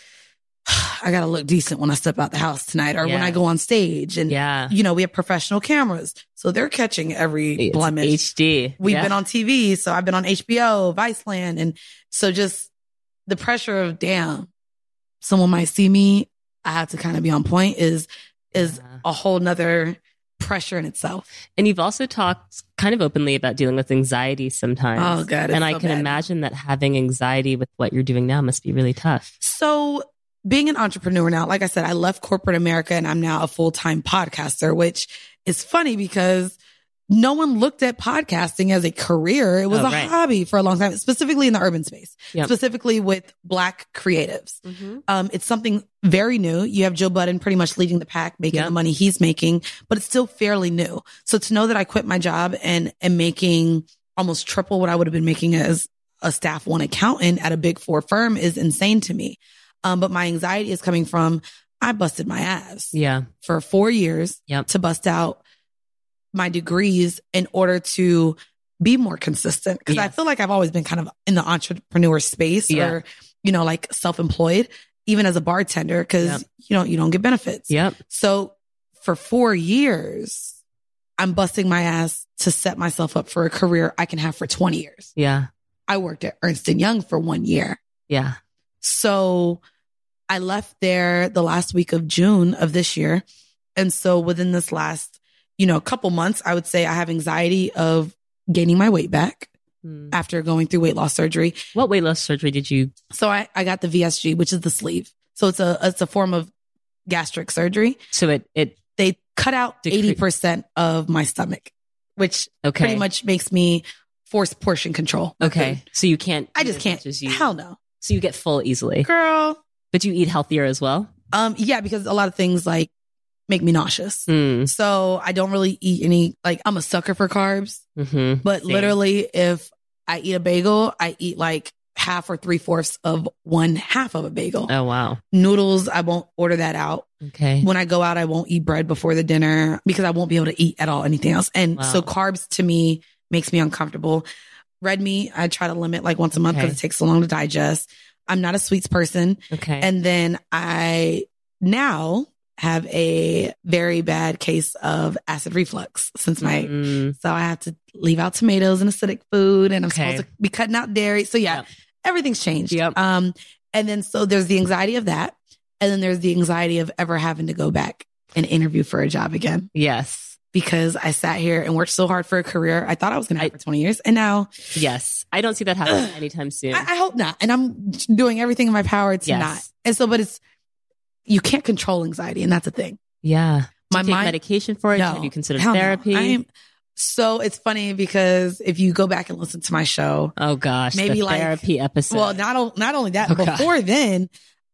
Speaker 8: I got to look decent when I step out the house tonight or when
Speaker 9: Yeah.
Speaker 8: I go on stage. And,
Speaker 9: Yeah.
Speaker 8: you know, we have professional cameras. So they're catching every
Speaker 9: It's
Speaker 8: blemish.
Speaker 9: H D.
Speaker 8: We've
Speaker 9: Yeah.
Speaker 8: been on T V. So I've been on H B O, Viceland. And so just the pressure of, damn, someone might see me. I have to kind of be on point is, is
Speaker 9: Yeah.
Speaker 8: a whole nother pressure in itself.
Speaker 9: And you've also talked kind of openly about dealing with anxiety sometimes.
Speaker 8: Oh, God, it's
Speaker 9: and I
Speaker 8: so
Speaker 9: can
Speaker 8: bad.
Speaker 9: imagine that having anxiety with what you're doing now must be really tough.
Speaker 8: So being an entrepreneur now, like I said, I left corporate America and I'm now a full-time podcaster, which is funny because no one looked at podcasting as a career. It was
Speaker 9: Oh,
Speaker 8: a
Speaker 9: right.
Speaker 8: hobby for a long time, specifically in the urban space,
Speaker 9: Yep.
Speaker 8: specifically with Black creatives.
Speaker 9: Mm-hmm.
Speaker 8: Um, it's something very new. You have Joe Budden pretty much leading the pack, making
Speaker 9: Yep.
Speaker 8: the money he's making, but it's still fairly new. So to know that I quit my job and am making almost triple what I would have been making as a staff one accountant at a big four firm is insane to me. Um, but my anxiety is coming from, I busted my ass
Speaker 9: Yeah.
Speaker 8: for four years
Speaker 9: Yep.
Speaker 8: to bust out my degrees in order to be more consistent. Cause I
Speaker 9: Yes.
Speaker 8: feel like I've always been kind of in the entrepreneur space
Speaker 9: Yeah.
Speaker 8: or, you know, like self-employed, even as a bartender, cause
Speaker 9: Yep.
Speaker 8: you don't, you don't get benefits.
Speaker 9: Yep.
Speaker 8: So for four years, I'm busting my ass to set myself up for a career I can have for twenty years.
Speaker 9: Yeah.
Speaker 8: I worked at Ernst and Young for one year.
Speaker 9: Yeah.
Speaker 8: So I left there the last week of June of this year. And so within this last, you know, couple months, I would say I have anxiety of gaining my weight back hmm. after going through weight loss surgery.
Speaker 9: What weight loss surgery did you?
Speaker 8: So I, I got the V S G, which is the sleeve. So it's a, it's a form of gastric surgery.
Speaker 9: So it, it,
Speaker 8: they cut out decre- eighty percent of my stomach, which
Speaker 9: okay.
Speaker 8: pretty much makes me force portion control.
Speaker 9: Okay. So you can't,
Speaker 8: I just can't. You, hell no.
Speaker 9: So you get full easily.
Speaker 8: Girl.
Speaker 9: But you eat healthier as well?
Speaker 8: Um, yeah, because a lot of things like make me nauseous.
Speaker 9: Mm.
Speaker 8: So I don't really eat any, like I'm a sucker for carbs,
Speaker 9: mm-hmm.
Speaker 8: but
Speaker 9: Same.
Speaker 8: literally if I eat a bagel, I eat like half or three fourths of one half of a bagel.
Speaker 9: Oh, wow.
Speaker 8: Noodles, I won't order that out.
Speaker 9: Okay.
Speaker 8: When I go out, I won't eat bread before the dinner because I won't be able to eat at all anything else. And
Speaker 9: wow.
Speaker 8: so carbs to me makes me uncomfortable. Red meat, I try to limit like once a month because
Speaker 9: okay.
Speaker 8: it takes so long to digest. I'm not a sweets person.
Speaker 9: Okay.
Speaker 8: And then I now have a very bad case of acid reflux since my,
Speaker 9: mm.
Speaker 8: so I have to leave out tomatoes and acidic food and I'm
Speaker 9: okay.
Speaker 8: supposed to be cutting out dairy. So yeah,
Speaker 9: yep.
Speaker 8: everything's changed.
Speaker 9: Yep.
Speaker 8: Um, and then so there's the anxiety of that. And then there's the anxiety of ever having to go back and interview for a job again.
Speaker 9: Yes.
Speaker 8: Because I sat here and worked so hard for a career. I thought I was going to have I, for twenty years. And now.
Speaker 9: Yes. I don't see that happening anytime soon.
Speaker 8: I, I hope not. And I'm doing everything in my power to
Speaker 9: yes.
Speaker 8: not. And so, but it's, you can't control anxiety. And that's the thing.
Speaker 9: Yeah.
Speaker 8: My
Speaker 9: Do you take
Speaker 8: mind,
Speaker 9: medication for it?
Speaker 8: No,
Speaker 9: Have you considered
Speaker 8: hell
Speaker 9: therapy?
Speaker 8: No. I am, so it's funny because if you go back and listen to my show.
Speaker 9: Oh gosh.
Speaker 8: Maybe
Speaker 9: the
Speaker 8: like
Speaker 9: therapy episode.
Speaker 8: Well, not, not only that,
Speaker 9: oh,
Speaker 8: before
Speaker 9: God.
Speaker 8: then,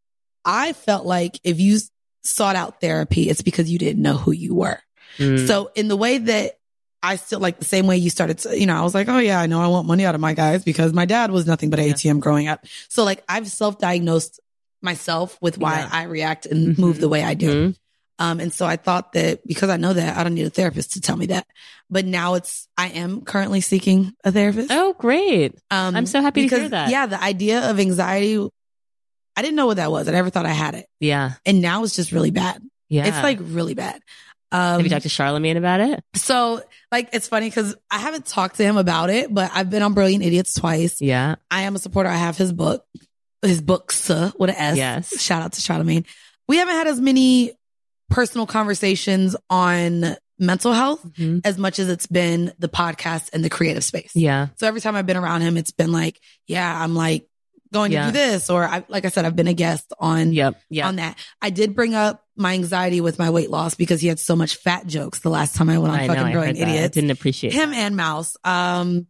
Speaker 8: I felt like if you sought out therapy, it's because you didn't know who you were. Mm. So in the way that I still like the same way you started to, you know, I was like, oh yeah, I know I want money out of my guys because my dad was nothing but an yeah. A T M growing up. So like I've self-diagnosed myself with why
Speaker 9: yeah.
Speaker 8: I react and mm-hmm. move the way I do. Mm-hmm. Um, and so I thought that because I know that I don't need a therapist to tell me that, but now it's, I am currently seeking a therapist.
Speaker 9: Oh, great.
Speaker 8: Um,
Speaker 9: I'm so happy
Speaker 8: because,
Speaker 9: to hear that.
Speaker 8: Yeah. The idea of anxiety, I didn't know what that was. I never thought I had it.
Speaker 9: Yeah.
Speaker 8: And now it's just really bad.
Speaker 9: Yeah.
Speaker 8: It's like really bad. Um,
Speaker 9: Have you talked to Charlemagne about it?
Speaker 8: So like, it's funny because I haven't talked to him about it, but I've been on Brilliant Idiots twice.
Speaker 9: Yeah.
Speaker 8: I am a supporter. I have his book, his books uh, with an S.
Speaker 9: Yes.
Speaker 8: Shout out to Charlemagne. We haven't had as many personal conversations on mental health mm-hmm. as much as it's been the podcast and the creative space.
Speaker 9: Yeah.
Speaker 8: So every time I've been around him, it's been like, yeah, I'm like going
Speaker 9: yeah.
Speaker 8: to do this. Or I, like I said, I've been a guest on,
Speaker 9: yep. Yep.
Speaker 8: on that. I did bring up my anxiety with my weight loss because he had so much fat jokes the last time I went on
Speaker 9: I
Speaker 8: fucking
Speaker 9: know,
Speaker 8: Brilliant Idiots.
Speaker 9: I didn't appreciate
Speaker 8: him
Speaker 9: that.
Speaker 8: and Mouse. Um,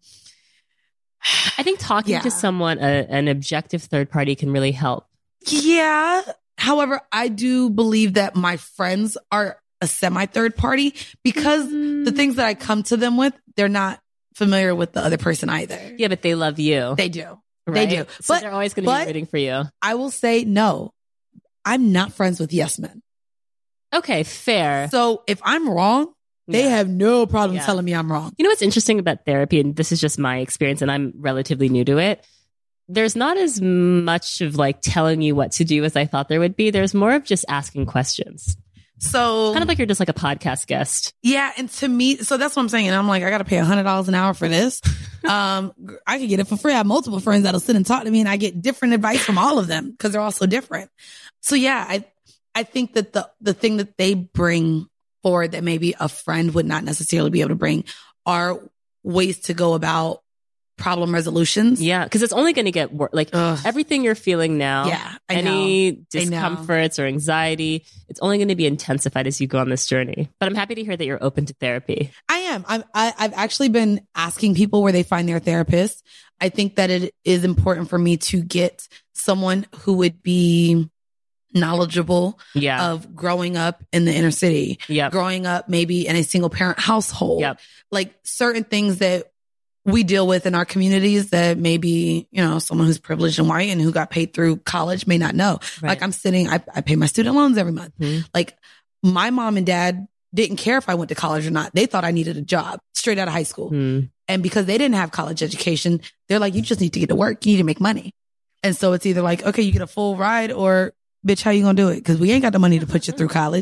Speaker 9: I think talking
Speaker 8: yeah.
Speaker 9: to someone, a, an objective third party can really help.
Speaker 8: Yeah. However, I do believe that my friends are a semi third party because mm-hmm. the things that I come to them with, they're not familiar with the other person either.
Speaker 9: Yeah, but they love you.
Speaker 8: They do.
Speaker 9: Right?
Speaker 8: They do.
Speaker 9: So
Speaker 8: but
Speaker 9: they're always going to be rooting for you.
Speaker 8: I will say no. I'm not friends with yes men.
Speaker 9: Okay, fair.
Speaker 8: So if I'm wrong, they
Speaker 9: yeah.
Speaker 8: have no problem
Speaker 9: yeah.
Speaker 8: telling me I'm wrong.
Speaker 9: You know what's interesting about therapy, and this is just my experience, and I'm relatively new to it. There's not as much of like telling you what to do as I thought there would be. There's more of just asking questions.
Speaker 8: So
Speaker 9: kind of like you're just like a podcast guest.
Speaker 8: Yeah. And to me, so that's what I'm saying. And I'm like, I got to pay a hundred dollars an hour for this. um, I could get it for free. I have multiple friends that'll sit and talk to me and I get different advice from all of them because they're all so different. So yeah, I, I think that the, the thing that they bring forward that maybe a friend would not necessarily be able to bring are ways to go about problem resolutions.
Speaker 9: Yeah, because it's only going to get worse. Like Ugh. everything you're feeling now,
Speaker 8: yeah, I
Speaker 9: any
Speaker 8: know.
Speaker 9: discomforts or anxiety, it's only going to be intensified as you go on this journey. But I'm happy to hear that you're open to therapy.
Speaker 8: I am. I'm, I, I've actually been asking people where they find their therapist. I think that it is important for me to get someone who would be knowledgeable
Speaker 9: yeah.
Speaker 8: of growing up in the inner city,
Speaker 9: yep.
Speaker 8: growing up maybe in a single parent household,
Speaker 9: yep.
Speaker 8: like certain things that we deal with in our communities that maybe, you know, someone who's privileged and white and who got paid through college may not know.
Speaker 9: Right.
Speaker 8: Like I'm sitting, I, I pay my student loans every month.
Speaker 9: Mm-hmm.
Speaker 8: Like my mom and dad didn't care if I went to college or not. They thought I needed a job straight out of high school.
Speaker 9: Mm-hmm.
Speaker 8: And because they didn't have college education, they're like, you just need to get to work. You need to make money. And so it's either like, okay, you get a full ride or bitch, how you gonna do it? Because we ain't got the money to put you through college.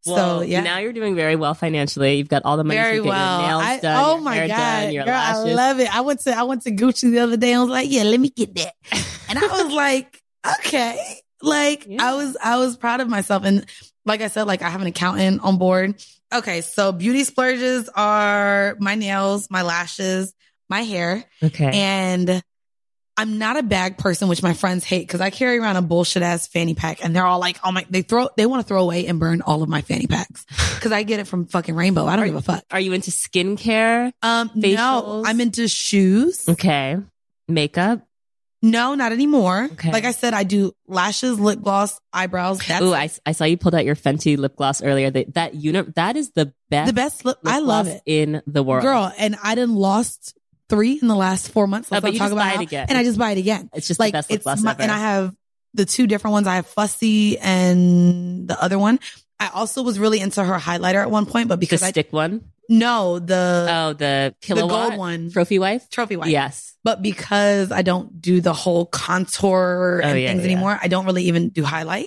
Speaker 9: Well,
Speaker 8: so yeah.
Speaker 9: Now you're doing very well financially. You've got all the money
Speaker 8: Very
Speaker 9: to get
Speaker 8: well.
Speaker 9: your nails
Speaker 8: I,
Speaker 9: done,
Speaker 8: oh
Speaker 9: your
Speaker 8: my
Speaker 9: hair
Speaker 8: God.
Speaker 9: done, your
Speaker 8: Girl,
Speaker 9: lashes.
Speaker 8: I love it. I went to I went to Gucci the other day and I was like, yeah, let me get that. And I was like, okay. Like
Speaker 9: Yeah.
Speaker 8: I was I was proud of myself. And like I said, like I have an accountant on board. Okay, so beauty splurges are my nails, my lashes, my hair.
Speaker 9: Okay.
Speaker 8: And I'm not a bag person, which my friends hate because I carry around a bullshit ass fanny pack and they're all like, oh my, they throw, they want to throw away and burn all of my fanny packs because I get it from fucking Rainbow. I don't
Speaker 9: are,
Speaker 8: give a fuck.
Speaker 9: Are you into skincare?
Speaker 8: Um, no,
Speaker 9: facials?
Speaker 8: I'm into shoes.
Speaker 9: Okay. Makeup?
Speaker 8: No, not anymore.
Speaker 9: Okay.
Speaker 8: Like I said, I do lashes, lip gloss, eyebrows. That's
Speaker 9: Ooh, I, I saw you pulled out your Fenty lip gloss earlier. That, that unit, that is the best.
Speaker 8: the best lip.
Speaker 9: lip
Speaker 8: I love
Speaker 9: gloss
Speaker 8: it.
Speaker 9: in the world.
Speaker 8: Girl, and I done lost three in the last four months.
Speaker 9: Oh,
Speaker 8: Let's
Speaker 9: but
Speaker 8: not
Speaker 9: you
Speaker 8: talk
Speaker 9: just
Speaker 8: about
Speaker 9: buy it
Speaker 8: how-
Speaker 9: again.
Speaker 8: And I just buy it again.
Speaker 9: It's just
Speaker 8: like
Speaker 9: the best lip
Speaker 8: it's
Speaker 9: gloss
Speaker 8: my,
Speaker 9: ever.
Speaker 8: and I have the two different ones. I have Fussy and the other one. I also was really into her highlighter at one point, but
Speaker 9: the
Speaker 8: because I
Speaker 9: stick one.
Speaker 8: no the
Speaker 9: Oh, the kilowatt
Speaker 8: gold one.
Speaker 9: trophy wife.
Speaker 8: trophy wife.
Speaker 9: Yes.
Speaker 8: But because I don't do the whole contour
Speaker 9: Oh,
Speaker 8: and
Speaker 9: yeah,
Speaker 8: things
Speaker 9: yeah.
Speaker 8: anymore, I don't really even do highlight.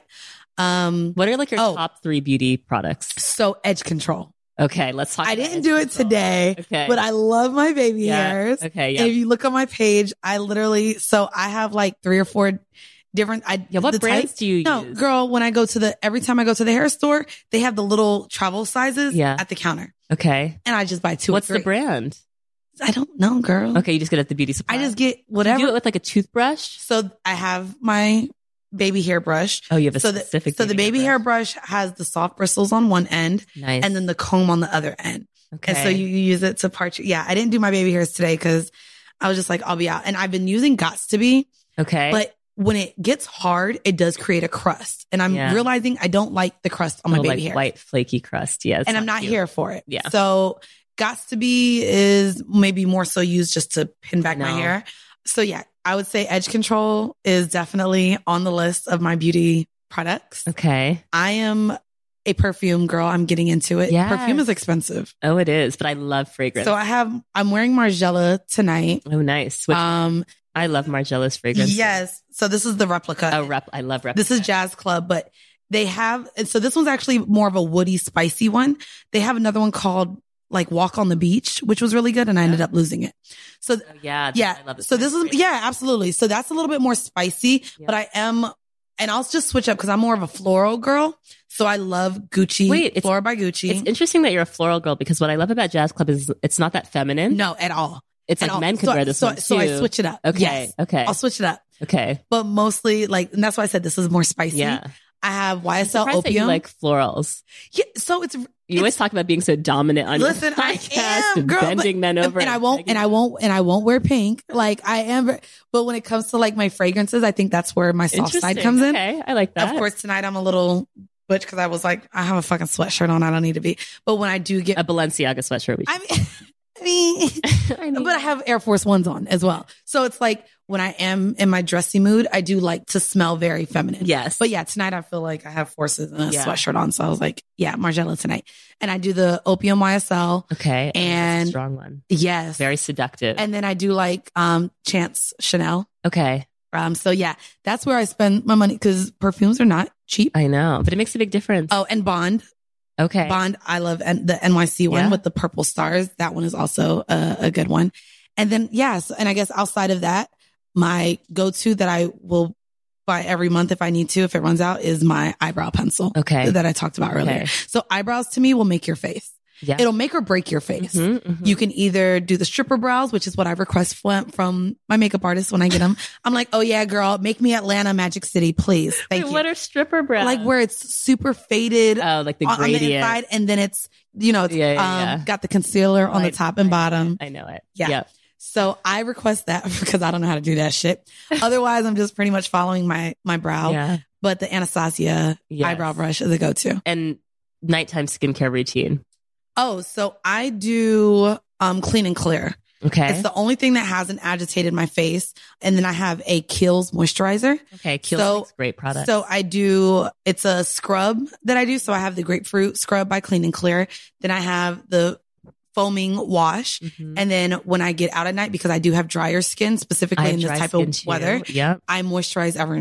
Speaker 8: Um,
Speaker 9: What are like your
Speaker 8: Oh.
Speaker 9: top three beauty products?
Speaker 8: so edge control.
Speaker 9: Okay, let's talk.
Speaker 8: I
Speaker 9: about
Speaker 8: didn't
Speaker 9: edge
Speaker 8: do it
Speaker 9: control.
Speaker 8: today,
Speaker 9: Okay.
Speaker 8: but I love my baby
Speaker 9: Yeah.
Speaker 8: hairs.
Speaker 9: Okay, yeah.
Speaker 8: And if you look on my page, I literally, so I have like three or four different, I,
Speaker 9: Yeah, what
Speaker 8: the
Speaker 9: brands
Speaker 8: type-
Speaker 9: do you
Speaker 8: No,
Speaker 9: use?
Speaker 8: girl, when I go to the, every time I go to the hair store, they have the little travel sizes
Speaker 9: Yeah.
Speaker 8: at the counter.
Speaker 9: Okay.
Speaker 8: And I just buy two
Speaker 9: What's
Speaker 8: or three.
Speaker 9: the brand?
Speaker 8: I don't know, girl.
Speaker 9: Okay, you just get it at the beauty supply.
Speaker 8: I just get
Speaker 9: Do you
Speaker 8: whatever.
Speaker 9: do it with like a toothbrush?
Speaker 8: So I have my baby hair brush.
Speaker 9: Oh, you have a
Speaker 8: so the,
Speaker 9: specific.
Speaker 8: so the baby hair brush has the soft bristles on one end
Speaker 9: Nice.
Speaker 8: and then the comb on the other end.
Speaker 9: okay.
Speaker 8: And so you, you use it to part your, yeah, I didn't do my baby hairs today because I was just like, I'll be out. And I've been using Gots to be,
Speaker 9: okay.
Speaker 8: but when it gets hard, it does create a crust. And I'm
Speaker 9: Yeah.
Speaker 8: realizing I don't like the crust on my
Speaker 9: Oh,
Speaker 8: baby
Speaker 9: like
Speaker 8: hair.
Speaker 9: white flaky crust. Yeah. it's
Speaker 8: And I'm not
Speaker 9: cute.
Speaker 8: here for it.
Speaker 9: Yeah.
Speaker 8: So Gots to be is maybe more so used just to pin back my
Speaker 9: No.
Speaker 8: hair. So yeah, I would say edge control is definitely on the list of my beauty products.
Speaker 9: Okay.
Speaker 8: I am a perfume girl. I'm getting into it.
Speaker 9: Yes.
Speaker 8: Perfume is expensive.
Speaker 9: Oh, it is, but I love fragrance.
Speaker 8: So I have, I'm wearing Margiela tonight.
Speaker 9: oh, nice. Which,
Speaker 8: Um,
Speaker 9: I love Margiela's fragrance.
Speaker 8: yes. So this is the replica.
Speaker 9: Oh, rep. I love rep.
Speaker 8: This is Jazz Club, but they have, and so this one's actually more of a woody, spicy one. They have another one called like Walk on the Beach, which was really good. And I ended up losing it. So
Speaker 9: Oh, yeah.
Speaker 8: yeah.
Speaker 9: I love it.
Speaker 8: So this is, yeah, absolutely. So that's a little bit more spicy,
Speaker 9: Yeah.
Speaker 8: but I am, and I'll just switch up because I'm more of a floral girl. So I love Gucci.
Speaker 9: Wait, it's-
Speaker 8: Flora by Gucci.
Speaker 9: It's interesting that you're a floral girl because what I love about Jazz Club is it's not that feminine.
Speaker 8: no, at all.
Speaker 9: It's
Speaker 8: At
Speaker 9: like
Speaker 8: all.
Speaker 9: men could
Speaker 8: so,
Speaker 9: wear this
Speaker 8: so,
Speaker 9: one too.
Speaker 8: So I switch it up.
Speaker 9: Okay.
Speaker 8: Yes.
Speaker 9: Okay.
Speaker 8: I'll switch it up.
Speaker 9: Okay.
Speaker 8: But mostly like, and that's why I said this is more spicy.
Speaker 9: Yeah.
Speaker 8: I have Y S L
Speaker 9: Surprised that you
Speaker 8: Opium.
Speaker 9: like florals.
Speaker 8: yeah, so it's,
Speaker 9: You always talk about being so dominant on
Speaker 8: listen,
Speaker 9: your
Speaker 8: I
Speaker 9: podcast
Speaker 8: am,
Speaker 9: and
Speaker 8: girl,
Speaker 9: bending
Speaker 8: but-
Speaker 9: men over.
Speaker 8: and I won't, and I won't, and I won't wear pink. Like I am, ver- but when it comes to like my fragrances, I think that's where my soft side
Speaker 9: Interesting.
Speaker 8: comes in.
Speaker 9: Okay, I like that.
Speaker 8: Of course, tonight I'm a little butch because I was like, I have a fucking sweatshirt on. I don't need to be. But when I do get,
Speaker 9: a Balenciaga sweatshirt. We
Speaker 8: I mean, I mean,
Speaker 9: I mean,
Speaker 8: but I have Air Force Ones on as well. So it's like when I am in my dressy mood, I do like to smell very feminine.
Speaker 9: yes,
Speaker 8: But yeah, tonight I feel like I have forces and a
Speaker 9: Yeah.
Speaker 8: sweatshirt on. So I was like, yeah, Margiela tonight. And I do the Opium Y S L.
Speaker 9: okay,
Speaker 8: and-
Speaker 9: strong one,
Speaker 8: Yes.
Speaker 9: very seductive.
Speaker 8: And then I do like um Chance Chanel.
Speaker 9: okay,
Speaker 8: Um, so yeah, that's where I spend my money because perfumes are not cheap.
Speaker 9: I know, but it makes a big difference.
Speaker 8: Oh, and Bond.
Speaker 9: okay,
Speaker 8: Bond, I love N- the N Y C one
Speaker 9: Yeah.
Speaker 8: with the purple stars. That one is also a, a good one. And then, yes, and I guess outside of that, my go-to that I will buy every month if I need to, if it runs out, is my eyebrow pencil.
Speaker 9: Okay.
Speaker 8: That I talked about earlier.
Speaker 9: Okay.
Speaker 8: So eyebrows to me will make your face.
Speaker 9: yeah,
Speaker 8: It'll make or break your face.
Speaker 9: Mhm, mhm.
Speaker 8: You can either do the stripper brows, which is what I request from, from my makeup artist when I get them. I'm like, oh yeah, girl, make me Atlanta Magic City, please. Thank
Speaker 9: Wait,
Speaker 8: you.
Speaker 9: what are stripper brows?
Speaker 8: Like where it's super faded
Speaker 9: oh, like the
Speaker 8: on, on the
Speaker 9: gradient.
Speaker 8: inside, and then it's, you know, it's,
Speaker 9: Yeah, yeah,
Speaker 8: um,
Speaker 9: yeah.
Speaker 8: got the concealer on
Speaker 9: Right,
Speaker 8: the top and
Speaker 9: right,
Speaker 8: bottom.
Speaker 9: I know it.
Speaker 8: Yeah.
Speaker 9: Yep.
Speaker 8: So I request that because I don't know how to do that shit. Otherwise, I'm just pretty much following my, my brow.
Speaker 9: Yeah.
Speaker 8: But the Anastasia
Speaker 9: Yes.
Speaker 8: eyebrow brush is a go-to.
Speaker 9: And nighttime skincare routine.
Speaker 8: Oh, so I do, um, clean and clear.
Speaker 9: Okay.
Speaker 8: It's the only thing that hasn't agitated my face. And then I have a Kiehl's moisturizer.
Speaker 9: okay. Kiehl's
Speaker 8: so-
Speaker 9: makes great product.
Speaker 8: So I do, it's a scrub that I do. So I have the grapefruit scrub by Clean and Clear. Then I have the foaming wash.
Speaker 9: Mhm.
Speaker 8: And then when I get out at night, because I do have drier skin, specifically
Speaker 9: I have
Speaker 8: in this
Speaker 9: dry
Speaker 8: type
Speaker 9: skin
Speaker 8: of
Speaker 9: too.
Speaker 8: weather,
Speaker 9: Yep.
Speaker 8: I moisturize every night.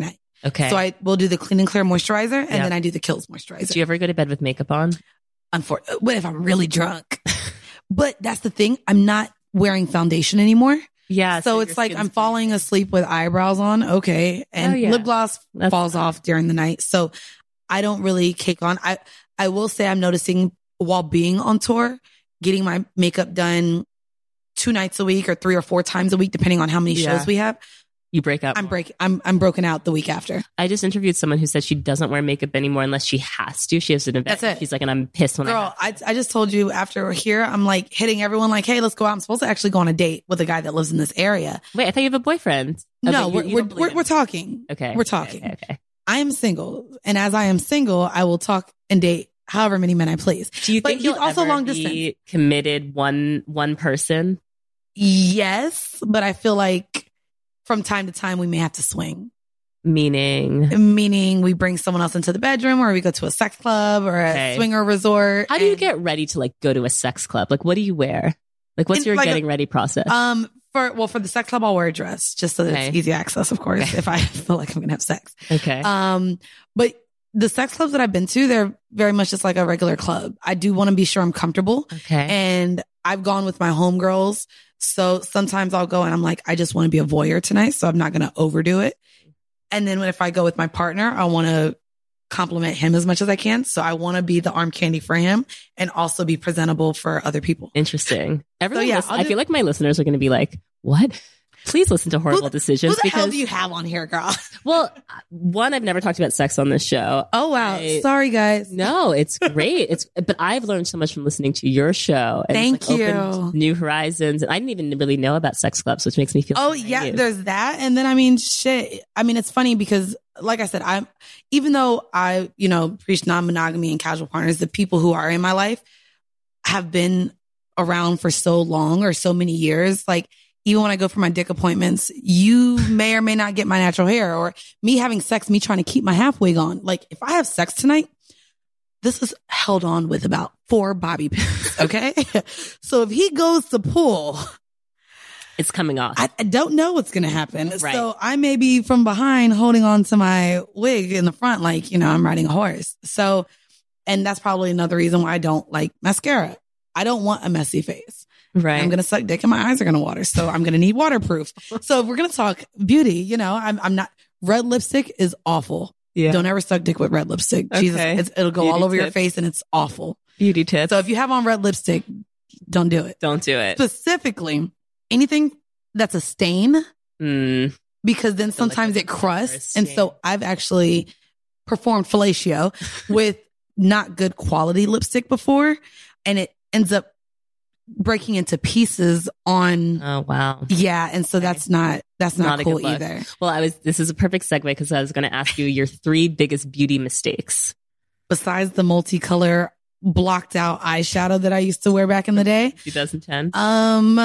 Speaker 9: Okay.
Speaker 8: So I will do the Clean and Clear moisturizer, and
Speaker 9: Yeah.
Speaker 8: then I do the Kills moisturizer.
Speaker 9: Do you ever go to bed with makeup on?
Speaker 8: Unfortunately, what if I'm really drunk? But that's the thing. I'm not wearing foundation anymore.
Speaker 9: Yeah.
Speaker 8: So, it's like I'm falling asleep with eyebrows on. Okay. And
Speaker 9: Oh, yeah.
Speaker 8: lip gloss
Speaker 9: That's
Speaker 8: falls
Speaker 9: fine.
Speaker 8: off during the night. So I don't really cake on. I, I will say I'm noticing while being on tour, getting my makeup done two nights a week or three or four times a week, depending on how many
Speaker 9: Yeah.
Speaker 8: shows we have.
Speaker 9: You break up.
Speaker 8: I'm
Speaker 9: more.
Speaker 8: break. I'm, I'm broken out the week after.
Speaker 9: I just interviewed someone who said she doesn't wear makeup anymore unless she has to. She has an event.
Speaker 8: That's it.
Speaker 9: She's like, and I'm pissed when I
Speaker 8: Girl,
Speaker 9: have to.
Speaker 8: I, I just told you after here, I'm like hitting everyone like, hey, let's go out. I'm supposed to actually go on a date with a guy that lives in this area.
Speaker 9: Wait, I thought you have a boyfriend. Oh,
Speaker 8: No,
Speaker 9: but
Speaker 8: we're,
Speaker 9: you- you
Speaker 8: we're,
Speaker 9: don't believe
Speaker 8: we're,
Speaker 9: him.
Speaker 8: we're talking.
Speaker 9: Okay.
Speaker 8: We're
Speaker 9: okay,
Speaker 8: talking.
Speaker 9: Okay, okay.
Speaker 8: I am single. And as I am single, I will talk and date however many men I please.
Speaker 9: Do you
Speaker 8: But
Speaker 9: think
Speaker 8: he's
Speaker 9: you'll
Speaker 8: also
Speaker 9: ever
Speaker 8: long
Speaker 9: be
Speaker 8: distance.
Speaker 9: committed one one person?
Speaker 8: Yes, but I feel like from time to time we may have to swing.
Speaker 9: Meaning,
Speaker 8: Meaning we bring someone else into the bedroom or we go to a sex club or a
Speaker 9: Okay.
Speaker 8: swinger resort.
Speaker 9: how do you
Speaker 8: and,
Speaker 9: get ready to like go to a sex club? Like, what do you wear? Like, what's
Speaker 8: In-
Speaker 9: your
Speaker 8: like a-
Speaker 9: getting ready process?
Speaker 8: Um, for, well, for the sex club, I'll wear a dress just so that
Speaker 9: Okay.
Speaker 8: it's easy access, of course, if I feel like I'm going to have sex.
Speaker 9: okay.
Speaker 8: Um, but the sex clubs that I've been to, they're very much just like a regular club. I do want to be sure I'm comfortable.
Speaker 9: okay.
Speaker 8: And I've gone with my homegirls. So sometimes I'll go and I'm like, I just want to be a voyeur tonight. So I'm not going to overdo it. And then when, if I go with my partner, I want to compliment him as much as I can. So I want to be the arm candy for him and also be presentable for other people.
Speaker 9: Interesting. Everyone,
Speaker 8: yeah,
Speaker 9: listen-
Speaker 8: I'll
Speaker 9: I
Speaker 8: do-
Speaker 9: feel like my listeners are going to be like, what? Please listen to Horrible
Speaker 8: Who-
Speaker 9: Decisions.
Speaker 8: Who the
Speaker 9: because,
Speaker 8: hell do you have on here, girl?
Speaker 9: well, one, I've never talked about sex on this show.
Speaker 8: Oh, wow.
Speaker 9: I-
Speaker 8: Sorry, guys.
Speaker 9: No, it's great. It's but I've learned so much from listening to your show. And
Speaker 8: Thank
Speaker 9: it's, like,
Speaker 8: you.
Speaker 9: opened new horizons, and I didn't even really know about sex clubs, which makes me feel.
Speaker 8: Oh,
Speaker 9: so
Speaker 8: yeah,
Speaker 9: naive.
Speaker 8: there's that. And then, I mean, shit. I mean, it's funny because, like I said, I'm, even though I, you know, preach non-monogamy and casual partners, the people who are in my life have been around for so long or so many years. Like, even when I go for my dick appointments, you may or may not get my natural hair, or me having sex, me trying to keep my half wig on. Like, if I have sex tonight, this is held on with about four bobby pins. Okay. So if he goes to pull,
Speaker 9: It's coming off.
Speaker 8: I, I don't know what's going to happen.
Speaker 9: Right.
Speaker 8: So I may be from behind holding on to my wig in the front, like, you know, I'm riding a horse. So, and that's probably another reason why I don't like mascara. I don't want a messy face.
Speaker 9: right.
Speaker 8: I'm going to suck dick and my eyes are going to water. So I'm going to need waterproof. So if we're going to talk beauty, you know, I'm, I'm not, red lipstick is awful.
Speaker 9: yeah.
Speaker 8: Don't ever suck dick with red lipstick. Jesus,
Speaker 9: Okay.
Speaker 8: it's, it'll go
Speaker 9: Beauty
Speaker 8: all over your
Speaker 9: tips.
Speaker 8: face and it's awful.
Speaker 9: Beauty tips.
Speaker 8: So if you have on red lipstick, don't do it.
Speaker 9: Don't do it.
Speaker 8: Specifically, anything that's a stain,
Speaker 9: Mm.
Speaker 8: because then
Speaker 9: I feel like
Speaker 8: sometimes
Speaker 9: that's
Speaker 8: it
Speaker 9: a
Speaker 8: crusts.
Speaker 9: dangerous
Speaker 8: And so
Speaker 9: stain.
Speaker 8: I've actually performed fellatio with not good quality lipstick before, and it ends up breaking into pieces on.
Speaker 9: Oh wow.
Speaker 8: Yeah. And so that's not, that's not,
Speaker 9: Not a
Speaker 8: cool
Speaker 9: good look.
Speaker 8: either.
Speaker 9: Well, I was. This is a perfect segue because I was going to ask you your three biggest beauty mistakes.
Speaker 8: Besides the multicolor blocked out eyeshadow that I used to wear back in the day.
Speaker 9: twenty ten.
Speaker 8: Um,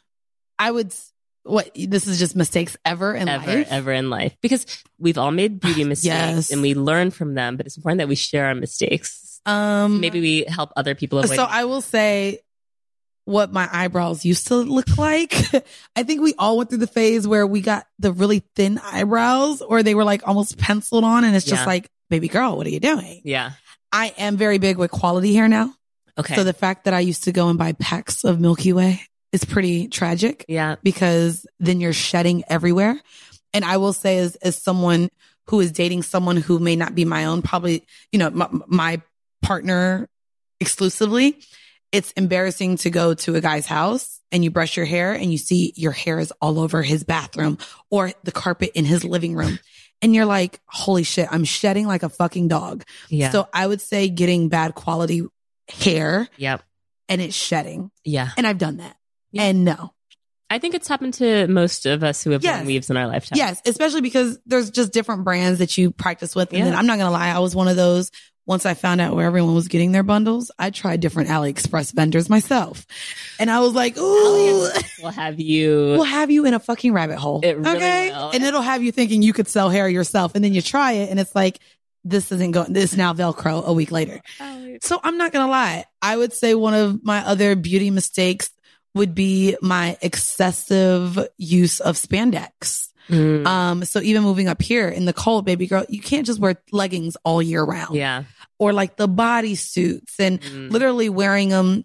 Speaker 8: I would, what, this is just mistakes ever in
Speaker 9: ever,
Speaker 8: life.
Speaker 9: ever in life. Because we've all made beauty mistakes
Speaker 8: Yes.
Speaker 9: and we learn from them, but it's important that we share our mistakes.
Speaker 8: Um,
Speaker 9: Maybe we help other people avoid.
Speaker 8: So I will say what my eyebrows used to look like. I think we all went through the phase where we got the really thin eyebrows or they were like almost penciled on. And it's just
Speaker 9: Yeah.
Speaker 8: like, baby girl, what are you doing?
Speaker 9: yeah.
Speaker 8: I am very big with quality hair now.
Speaker 9: Okay.
Speaker 8: So the fact that I used to go and buy packs of Milky Way is pretty tragic
Speaker 9: yeah.
Speaker 8: because then you're shedding everywhere. And I will say as, as someone who is dating someone who may not be my own, probably, you know, my, my partner exclusively, it's embarrassing to go to a guy's house and you brush your hair and you see your hair is all over his bathroom or the carpet in his living room. And you're like, holy shit, I'm shedding like a fucking dog.
Speaker 9: Yeah.
Speaker 8: So I would say getting bad quality hair
Speaker 9: Yep.
Speaker 8: and it's shedding.
Speaker 9: Yeah.
Speaker 8: And I've done that.
Speaker 9: Yeah.
Speaker 8: And no.
Speaker 9: I think it's happened to most of us who have
Speaker 8: Yes.
Speaker 9: worn weaves in our lifetime.
Speaker 8: Yes, especially because there's just different brands that you practice with. And
Speaker 9: Yeah.
Speaker 8: then I'm not going to lie, I was one of those. Once I found out where everyone was getting their bundles, I tried different AliExpress vendors myself. And I was like, ooh,
Speaker 9: We'll have you.
Speaker 8: we'll have you in a fucking rabbit hole.
Speaker 9: It really
Speaker 8: okay.
Speaker 9: will.
Speaker 8: And it'll have you thinking you could sell hair yourself. And then you try it and it's like, this isn't going, this is now Velcro a week later. So I'm not going to lie. I would say one of my other beauty mistakes would be my excessive use of spandex. Mm. Um, so even moving up here in the cold, baby girl, you can't just wear leggings all year round.
Speaker 9: Yeah.
Speaker 8: Or like the body suits and mm. literally wearing them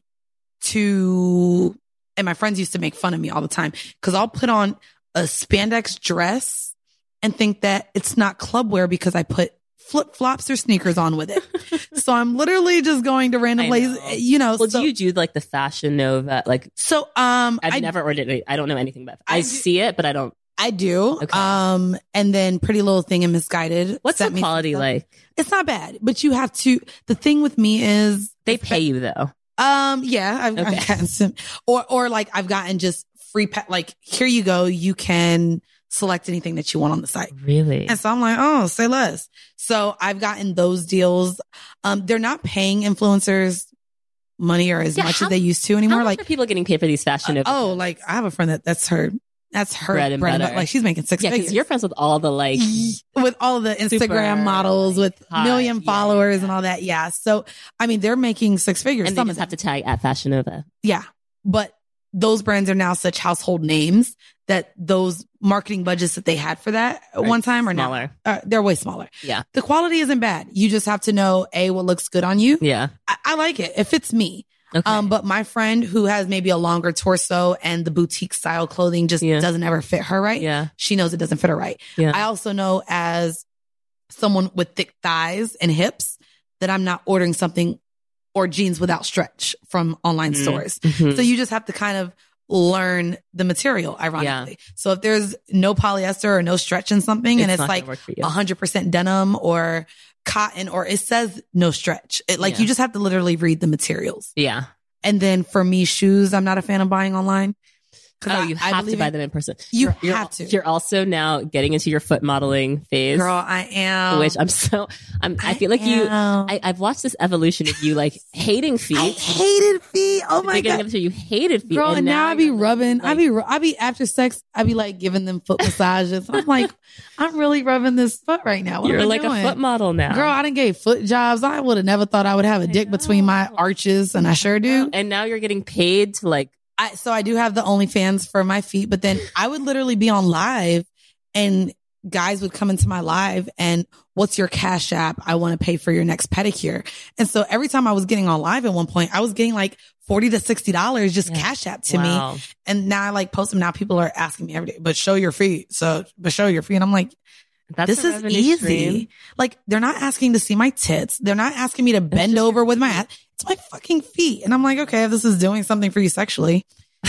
Speaker 8: to, and my friends used to make fun of me all the time because I'll put on a spandex dress and think that it's not club wear because I put flip flops or sneakers on with it. So I'm literally just going to random places, you know.
Speaker 9: Well,
Speaker 8: so,
Speaker 9: do you do like the Fashion Nova? Like,
Speaker 8: so, um,
Speaker 9: I've
Speaker 8: I,
Speaker 9: never ordered it. I don't know anything about it. I, I do, see it, but I don't.
Speaker 8: I do. Okay. Um, and then Pretty Little Thing and Misguided.
Speaker 9: What's the quality like?
Speaker 8: It's not bad, but you have to, the thing with me is
Speaker 9: they pay you though.
Speaker 8: Um, yeah, I've,
Speaker 9: okay.
Speaker 8: I've gotten some, or, or like I've gotten just free, pa- like, here you go. You can select anything that you want on the site.
Speaker 9: Really?
Speaker 8: And so I'm like, oh, say less. So I've gotten those deals. Um, they're not paying influencers money or as yeah, much how, as they used to anymore.
Speaker 9: How much
Speaker 8: like
Speaker 9: are people getting paid for these fashion?
Speaker 8: Uh, oh, like I have a friend that that's her. That's her
Speaker 9: bread and
Speaker 8: bread
Speaker 9: butter.
Speaker 8: And, like she's making six
Speaker 9: yeah,
Speaker 8: figures.
Speaker 9: You're friends with all the like,
Speaker 8: with all the Instagram models with
Speaker 9: hot,
Speaker 8: million
Speaker 9: yeah,
Speaker 8: followers
Speaker 9: yeah.
Speaker 8: and all that. Yeah. So I mean, they're making six figures.
Speaker 9: And
Speaker 8: Some
Speaker 9: they just have to tag at Fashion Nova.
Speaker 8: Yeah, but those brands are now such household names that those marketing budgets that they had for that at
Speaker 9: right.
Speaker 8: one time are
Speaker 9: smaller.
Speaker 8: now uh, they're way smaller.
Speaker 9: Yeah,
Speaker 8: the quality isn't bad. You just have to know a what looks good on you.
Speaker 9: Yeah,
Speaker 8: I, I like it. It fits me.
Speaker 9: Okay.
Speaker 8: Um, but my friend who has maybe a longer torso and the boutique style clothing just
Speaker 9: yeah.
Speaker 8: doesn't ever fit her right.
Speaker 9: Yeah.
Speaker 8: She knows it doesn't fit her right.
Speaker 9: Yeah.
Speaker 8: I also know as someone with thick thighs and hips that I'm not ordering something or jeans without stretch from online mm-hmm. stores. Mm-hmm. So you just have to kind of learn the material, ironically. Yeah. So if there's no polyester or no stretch in something it's and it's like a hundred percent denim or cotton or it says no stretch. It like yeah. you just have to literally read the materials.
Speaker 9: Yeah.
Speaker 8: And then for me, shoes, I'm not a fan of buying online.
Speaker 9: Oh, I, you have to buy them in person.
Speaker 8: You
Speaker 9: you're,
Speaker 8: have
Speaker 9: you're,
Speaker 8: to.
Speaker 9: You're also now getting into your foot modeling phase.
Speaker 8: Girl, I am.
Speaker 9: Which I'm so, I'm, I, I feel like am. you, I, I've watched this evolution of you like hating feet. I
Speaker 8: hated feet. Oh my God.
Speaker 9: Of the you hated feet.
Speaker 8: Girl, and now, now I be rubbing,
Speaker 9: like,
Speaker 8: I be, I be after sex, I be like giving them foot massages. I'm like, I'm really rubbing this foot right now. What
Speaker 9: you're
Speaker 8: am I
Speaker 9: like
Speaker 8: doing?
Speaker 9: a foot model now.
Speaker 8: Girl, I done gave foot jobs. I would have never thought I would have a dick between my arches and I sure do.
Speaker 9: And now you're getting paid to like,
Speaker 8: I, so I do have the OnlyFans for my feet, but then I would literally be on live and guys would come into my live and what's your Cash App? I want to pay for your next pedicure. And so every time I was getting on live at one point, I was getting like forty to sixty dollars just yeah. Cash App to wow. me. And now I like post them. Now people are asking me every day, but show your feet. So, but show your feet. And I'm like,
Speaker 9: That's
Speaker 8: this is easy. Stream. Like they're not asking to see my tits. They're not asking me to bend over with my ass. It's my fucking feet. And I'm like, okay, if this is doing something for you sexually,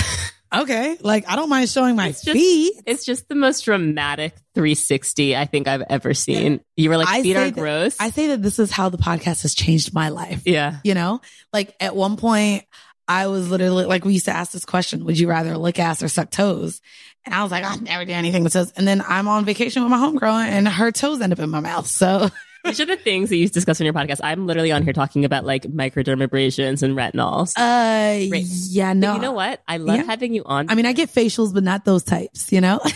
Speaker 8: okay. Like I don't mind showing my
Speaker 9: it's just,
Speaker 8: feet.
Speaker 9: It's just the most dramatic three sixty I think I've ever seen. Yeah. You were like,
Speaker 8: I
Speaker 9: feet are
Speaker 8: that,
Speaker 9: gross.
Speaker 8: I say that this is how the podcast has changed my life.
Speaker 9: Yeah.
Speaker 8: You know, like at one point I was literally like, we used to ask this question, would you rather lick ass or suck toes? And I was like, I never did anything with toes. And then I'm on vacation with my homegirl and her toes end up in my mouth. So
Speaker 9: which are the things that you discuss on your podcast? I'm literally on here talking about like microdermabrasions and retinols.
Speaker 8: Uh, right. yeah, no.
Speaker 9: But you know what? I love yeah. having you on.
Speaker 8: I mean, I get facials, but not those types, you know?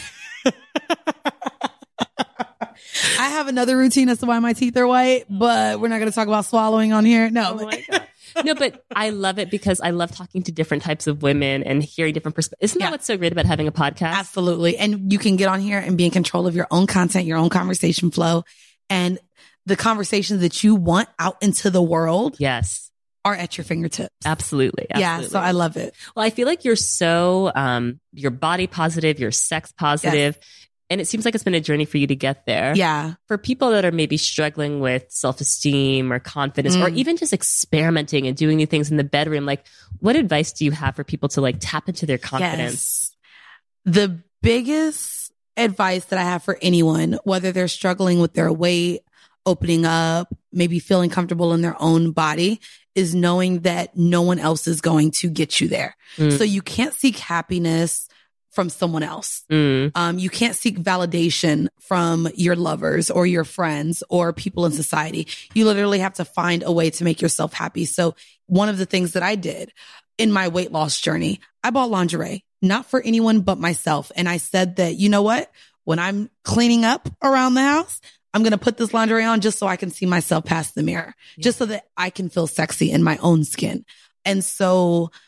Speaker 8: I have another routine as to why my teeth are white, but we're not going to talk about swallowing on here. No.
Speaker 9: Oh my God. No, but I love it because I love talking to different types of women and hearing different perspectives. Isn't that yeah. what's so great about having a podcast?
Speaker 8: Absolutely. And you can get on here and be in control of your own content, your own conversation flow, and the conversations that you want out into the world.
Speaker 9: Yes.
Speaker 8: Are at your fingertips.
Speaker 9: Absolutely, absolutely.
Speaker 8: Yeah. So I love it.
Speaker 9: Well, I feel like you're so, um, you're body positive, you're sex positive. Yes. And it seems like it's been a journey for you to get there.
Speaker 8: Yeah.
Speaker 9: For people that are maybe struggling with self-esteem or confidence mm. or even just experimenting and doing new things in the bedroom, like what advice do you have for people to like tap into their confidence?
Speaker 8: Yes. The biggest advice that I have for anyone, whether they're struggling with their weight, opening up, maybe feeling comfortable in their own body, is knowing that no one else is going to get you there. Mm. So you can't seek happiness from someone else. Mm. Um, you can't seek validation from your lovers or your friends or people in society. You literally have to find a way to make yourself happy. So one of the things that I did in my weight loss journey, I bought lingerie, not for anyone but myself. And I said that, you know what? When I'm cleaning up around the house, I'm going to put this lingerie on just so I can see myself past the mirror, yeah. just so that I can feel sexy in my own skin. And so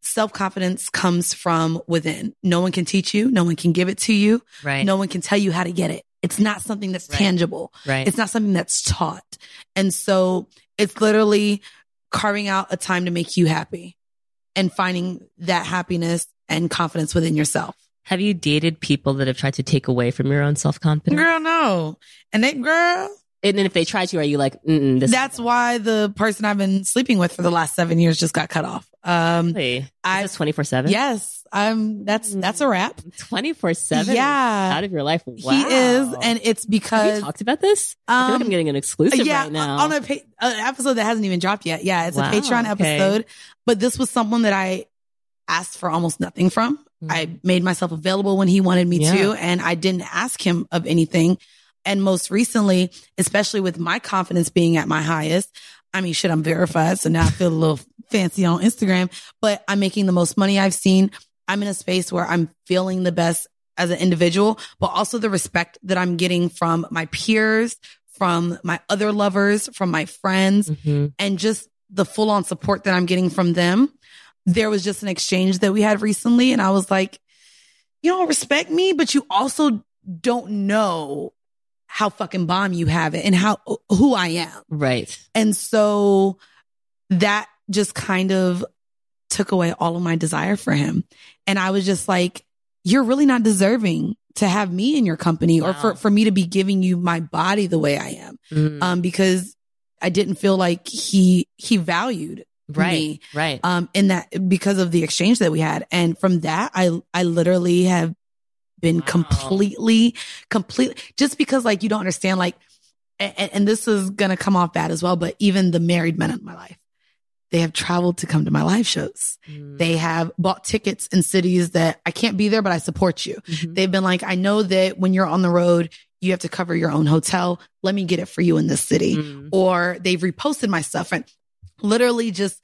Speaker 8: self-confidence comes from within. No one can teach you. No one can give it to you.
Speaker 9: Right.
Speaker 8: No one can tell you how to get it. It's not something that's
Speaker 9: Right.
Speaker 8: tangible.
Speaker 9: Right.
Speaker 8: It's not something that's taught. And so it's literally carving out a time to make you happy and finding that happiness and confidence within yourself.
Speaker 9: Have you dated people that have tried to take away from your own self-confidence?
Speaker 8: Girl, no. And they, girl,
Speaker 9: And then if they try to, are you like, mm this
Speaker 8: that's why the person I've been sleeping with for the last seven years just got cut off. Um,
Speaker 9: Really?
Speaker 8: I,
Speaker 9: Is this twenty-four seven?
Speaker 8: yes, I'm, that's, that's a wrap.
Speaker 9: twenty-four seven?
Speaker 8: Yeah.
Speaker 9: Out of your life? Wow.
Speaker 8: He is. And it's
Speaker 9: Have
Speaker 8: because,
Speaker 9: you talked about this? I feel like
Speaker 8: um,
Speaker 9: I'm getting an exclusive
Speaker 8: yeah,
Speaker 9: right now.
Speaker 8: on a pa- an episode that hasn't even dropped yet. Yeah. It's
Speaker 9: Wow,
Speaker 8: a Patreon
Speaker 9: okay.
Speaker 8: episode, but this was someone that I asked for almost nothing from.
Speaker 9: Mhm.
Speaker 8: I made myself available when he wanted me
Speaker 9: Yeah.
Speaker 8: to, and I didn't ask him of anything. And most recently, especially with my confidence being at my highest, I mean, shit, I'm verified. So now I feel a little fancy on Instagram, but I'm making the most money I've seen. I'm in a space where I'm feeling the best as an individual, but also the respect that I'm getting from my peers, from my other lovers, from my friends,
Speaker 9: Mhm.
Speaker 8: and just the full on support that I'm getting from them. There was just an exchange that we had recently. And I was like, you don't respect me, but you also don't know how fucking bomb you have it and how, who I am.
Speaker 9: Right.
Speaker 8: And so that just kind of took away all of my desire for him. And I was just like, you're really not deserving to have me in your company or
Speaker 9: Wow.
Speaker 8: for, for me to be giving you my body the way I am.
Speaker 9: Mm.
Speaker 8: Um, because I didn't feel like he, he valued
Speaker 9: right.
Speaker 8: me,
Speaker 9: Right.
Speaker 8: um, in that because of the exchange that we had. And from that, I, I literally have been
Speaker 9: Wow.
Speaker 8: completely, completely, just because like you don't understand, like, and, and this is going to come off bad as well, but even the married men in my life, they have traveled to come to my live shows.
Speaker 9: Mm.
Speaker 8: They have bought tickets in cities that I can't be there, but I support you.
Speaker 9: Mhm.
Speaker 8: They've been like, I know that when you're on the road, you have to cover your own hotel. Let me get it for you in this city.
Speaker 9: Mm.
Speaker 8: Or they've reposted my stuff, and literally just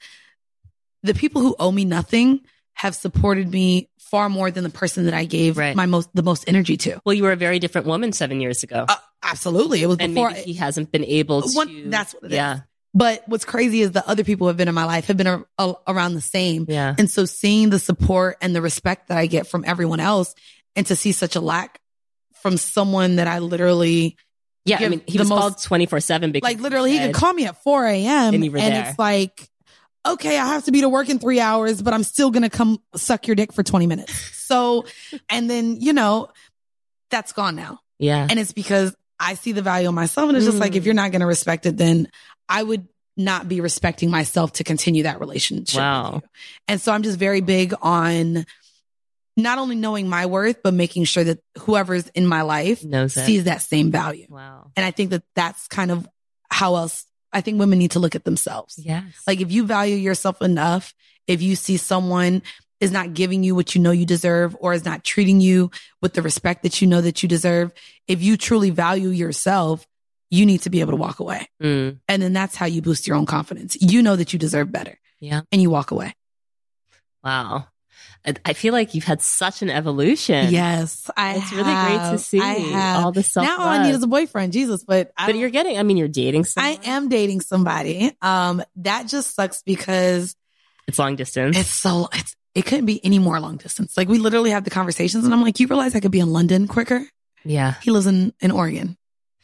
Speaker 8: the people who owe me nothing have supported me far more than the person that I gave
Speaker 9: Right.
Speaker 8: my most, the most energy to.
Speaker 9: Well, you were a very different woman seven years ago.
Speaker 8: Uh, absolutely. It was
Speaker 9: and
Speaker 8: before.
Speaker 9: maybe he hasn't been able to.
Speaker 8: One- that's what it is.
Speaker 9: yeah.
Speaker 8: But what's crazy is the other people who have been in my life have been a, a, around the same.
Speaker 9: Yeah.
Speaker 8: And so seeing the support and the respect that I get from everyone else, and to see such a lack from someone that I literally,
Speaker 9: Yeah. I
Speaker 8: give
Speaker 9: mean, he
Speaker 8: the
Speaker 9: was
Speaker 8: most-
Speaker 9: called twenty-four seven because
Speaker 8: like literally he
Speaker 9: said-
Speaker 8: could call me at four a.m.
Speaker 9: And you were there.
Speaker 8: it's like, okay, I have to be to work in three hours, but I'm still going to come suck your dick for twenty minutes. So, and then, you know, that's gone now.
Speaker 9: Yeah.
Speaker 8: And it's because I see the value in myself. And it's just like, if you're not going to respect it, then I would not be respecting myself to continue that relationship.
Speaker 9: Wow.
Speaker 8: With you. And so I'm just very big on not only knowing my worth, but making sure that whoever's in my life
Speaker 9: Knows it.
Speaker 8: sees that same value.
Speaker 9: Wow.
Speaker 8: And I think that that's kind of how else I think women need to look at themselves.
Speaker 9: Yes.
Speaker 8: Like if you value yourself enough, if you see someone is not giving you what you know you deserve or is not treating you with the respect that you know that you deserve, if you truly value yourself, you need to be able to walk away.
Speaker 9: Mm.
Speaker 8: And then that's how you boost your own confidence. You know that you deserve better
Speaker 9: Yeah.
Speaker 8: and you walk away.
Speaker 9: Wow. I- I feel like you've had such an evolution.
Speaker 8: Yes, I
Speaker 9: It's really great to
Speaker 8: have.
Speaker 9: see
Speaker 8: I have.
Speaker 9: all the self.
Speaker 8: Now all I need is a boyfriend, Jesus. But I
Speaker 9: But
Speaker 8: don't-
Speaker 9: you're getting, I mean, you're dating
Speaker 8: I
Speaker 9: someone.
Speaker 8: am dating somebody. Um, that just sucks because
Speaker 9: It's long distance.
Speaker 8: it's so, it's, it couldn't be any more long distance. Like we literally have the conversations and I'm like, you realize I could be in London quicker?
Speaker 9: yeah.
Speaker 8: He lives in, in Oregon.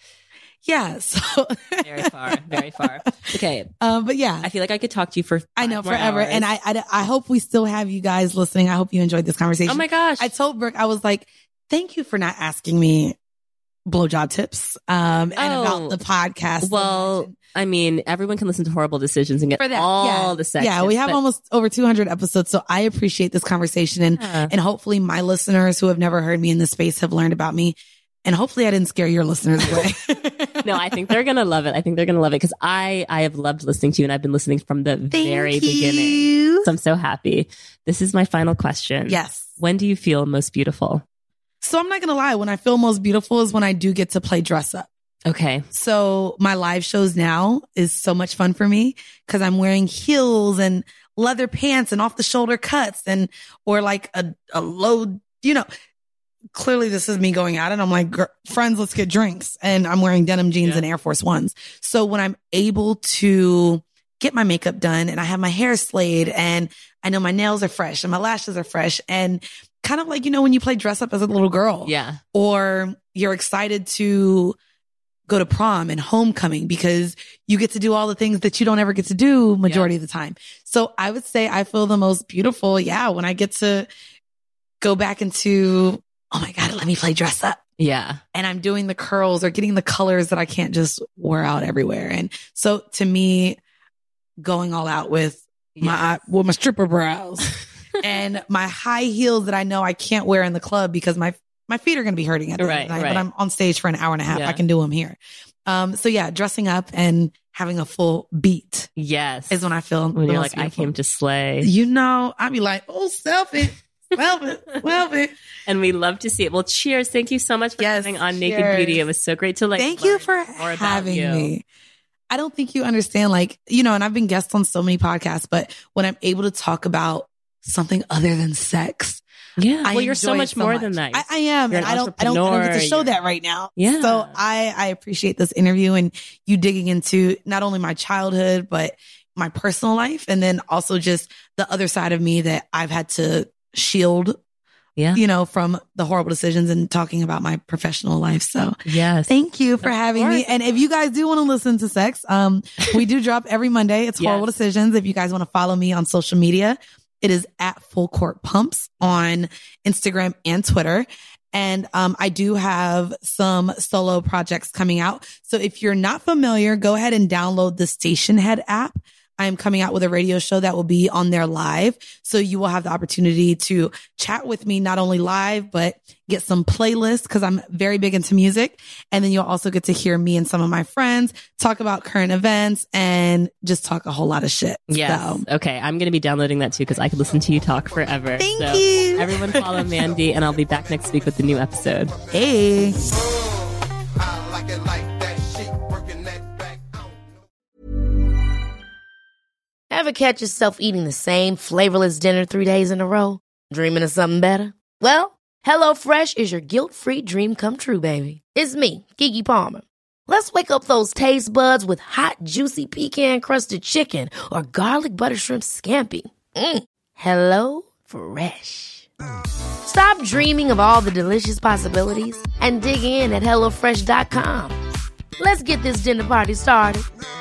Speaker 8: Yeah. So,
Speaker 9: Very far. Very far. Okay.
Speaker 8: um, but yeah,
Speaker 9: I feel like I could talk to you for
Speaker 8: I know
Speaker 9: five more
Speaker 8: forever.
Speaker 9: hours.
Speaker 8: And I, I, I hope we still have you guys listening. I hope you enjoyed this conversation.
Speaker 9: Oh my gosh.
Speaker 8: I told Brooke, I was like, thank you for not asking me blowjob tips, um, and
Speaker 9: Oh.
Speaker 8: about the podcast. so
Speaker 9: well,
Speaker 8: much.
Speaker 9: I mean, everyone can listen to Horrible Decisions and get
Speaker 8: For that,
Speaker 9: all
Speaker 8: yeah.
Speaker 9: the sex.
Speaker 8: Yeah, we
Speaker 9: tips,
Speaker 8: have
Speaker 9: but-
Speaker 8: almost over two hundred episodes. So I appreciate this conversation. And,
Speaker 9: Yeah.
Speaker 8: and hopefully my listeners who have never heard me in this space have learned about me. And hopefully I didn't scare your listeners away.
Speaker 9: No, I think they're gonna love it. I think they're gonna love it because I I have loved listening to you and I've been listening from the
Speaker 8: Thank
Speaker 9: very
Speaker 8: you.
Speaker 9: beginning. So I'm so happy. This is my final question.
Speaker 8: Yes.
Speaker 9: When do you feel most beautiful?
Speaker 8: So I'm not going to lie. When I feel most beautiful is when I do get to play dress up.
Speaker 9: Okay.
Speaker 8: So my live shows now is so much fun for me because I'm wearing heels and leather pants and off the shoulder cuts and, or like a, a low, you know, clearly this is me going out and I'm like, "Gr- friends, let's get drinks." And I'm wearing denim jeans
Speaker 9: Yeah.
Speaker 8: and Air Force Ones. So when I'm able to get my makeup done and I have my hair slayed and I know my nails are fresh and my lashes are fresh and kind of like, you know, when you play dress up as a little girl.
Speaker 9: Yeah.
Speaker 8: Or you're excited to go to prom and homecoming because you get to do all the things that you don't ever get to do majority yeah. of the time. So I would say I feel the most beautiful. Yeah. When I get to go back into, oh my God, let me play dress up.
Speaker 9: Yeah.
Speaker 8: And I'm doing the curls or getting the colors that I can't just wear out everywhere. And so to me, going all out with yes. my, with my stripper brows and my high heels that I know I can't wear in the club because my My feet are going to be hurting at the
Speaker 9: right,
Speaker 8: end of the night,
Speaker 9: right.
Speaker 8: but I'm on stage for an hour and a half.
Speaker 9: Yeah.
Speaker 8: I can do them here. Um, so yeah, dressing up and having a full beat.
Speaker 9: Yes.
Speaker 8: Is when I feel
Speaker 9: when
Speaker 8: the
Speaker 9: you're
Speaker 8: most
Speaker 9: like,
Speaker 8: beautiful.
Speaker 9: I came to slay.
Speaker 8: You know, I'd be like, oh, selfie, velvet, velvet.
Speaker 9: And we love to see it. Well, cheers. Thank you so much for
Speaker 8: yes,
Speaker 9: coming on
Speaker 8: cheers.
Speaker 9: Naked Beauty. It was so great to like,
Speaker 8: thank you for having
Speaker 9: you.
Speaker 8: me. I don't think you understand, like, you know, and I've been guests on so many podcasts, but when I'm able to talk about something other than sex,
Speaker 9: yeah,
Speaker 8: I
Speaker 9: well, you're so much
Speaker 8: so
Speaker 9: more
Speaker 8: much.
Speaker 9: than that.
Speaker 8: I, I am,
Speaker 9: you're
Speaker 8: and
Speaker 9: an
Speaker 8: I don't, I don't, I don't get to show
Speaker 9: you're...
Speaker 8: that right now.
Speaker 9: Yeah.
Speaker 8: So I, I appreciate this interview and you digging into not only my childhood but my personal life, and then also just the other side of me that I've had to shield.
Speaker 9: Yeah,
Speaker 8: you know, from the horrible decisions and talking about my professional life. So
Speaker 9: yes,
Speaker 8: thank you for
Speaker 9: of
Speaker 8: having
Speaker 9: course.
Speaker 8: me. And if you guys do want to listen to sex, um, we do drop every Monday. It's Horrible yes. Decisions. If you guys want to follow me on social media, it is at Full Court Pumps on Instagram and Twitter. And um, I do have some solo projects coming out. So if you're not familiar, go ahead and download the Station Head app. I am coming out with a radio show that will be on there live. So you will have the opportunity to chat with me, not only live, but get some playlists because I'm very big into music. And then you'll also get to hear me and some of my friends talk about current events and just talk a whole lot of shit.
Speaker 9: Yes.
Speaker 8: So.
Speaker 9: Okay. I'm going to be downloading that too because I could listen to you talk forever.
Speaker 8: Thank
Speaker 9: so
Speaker 8: you.
Speaker 9: Everyone follow Mandy and I'll be back next week with the new episode.
Speaker 8: Hey.
Speaker 2: I like it like that shit, working that back.
Speaker 6: Ever catch yourself eating the same flavorless dinner three days in a row? Dreaming of something better? Well, HelloFresh is your guilt-free dream come true, baby. It's me, Keke Palmer. Let's wake up those taste buds with hot, juicy pecan-crusted chicken or garlic butter shrimp scampi. Mm. Hello Fresh. Stop dreaming of all the delicious possibilities and dig in at HelloFresh dot com. Let's get this dinner party started.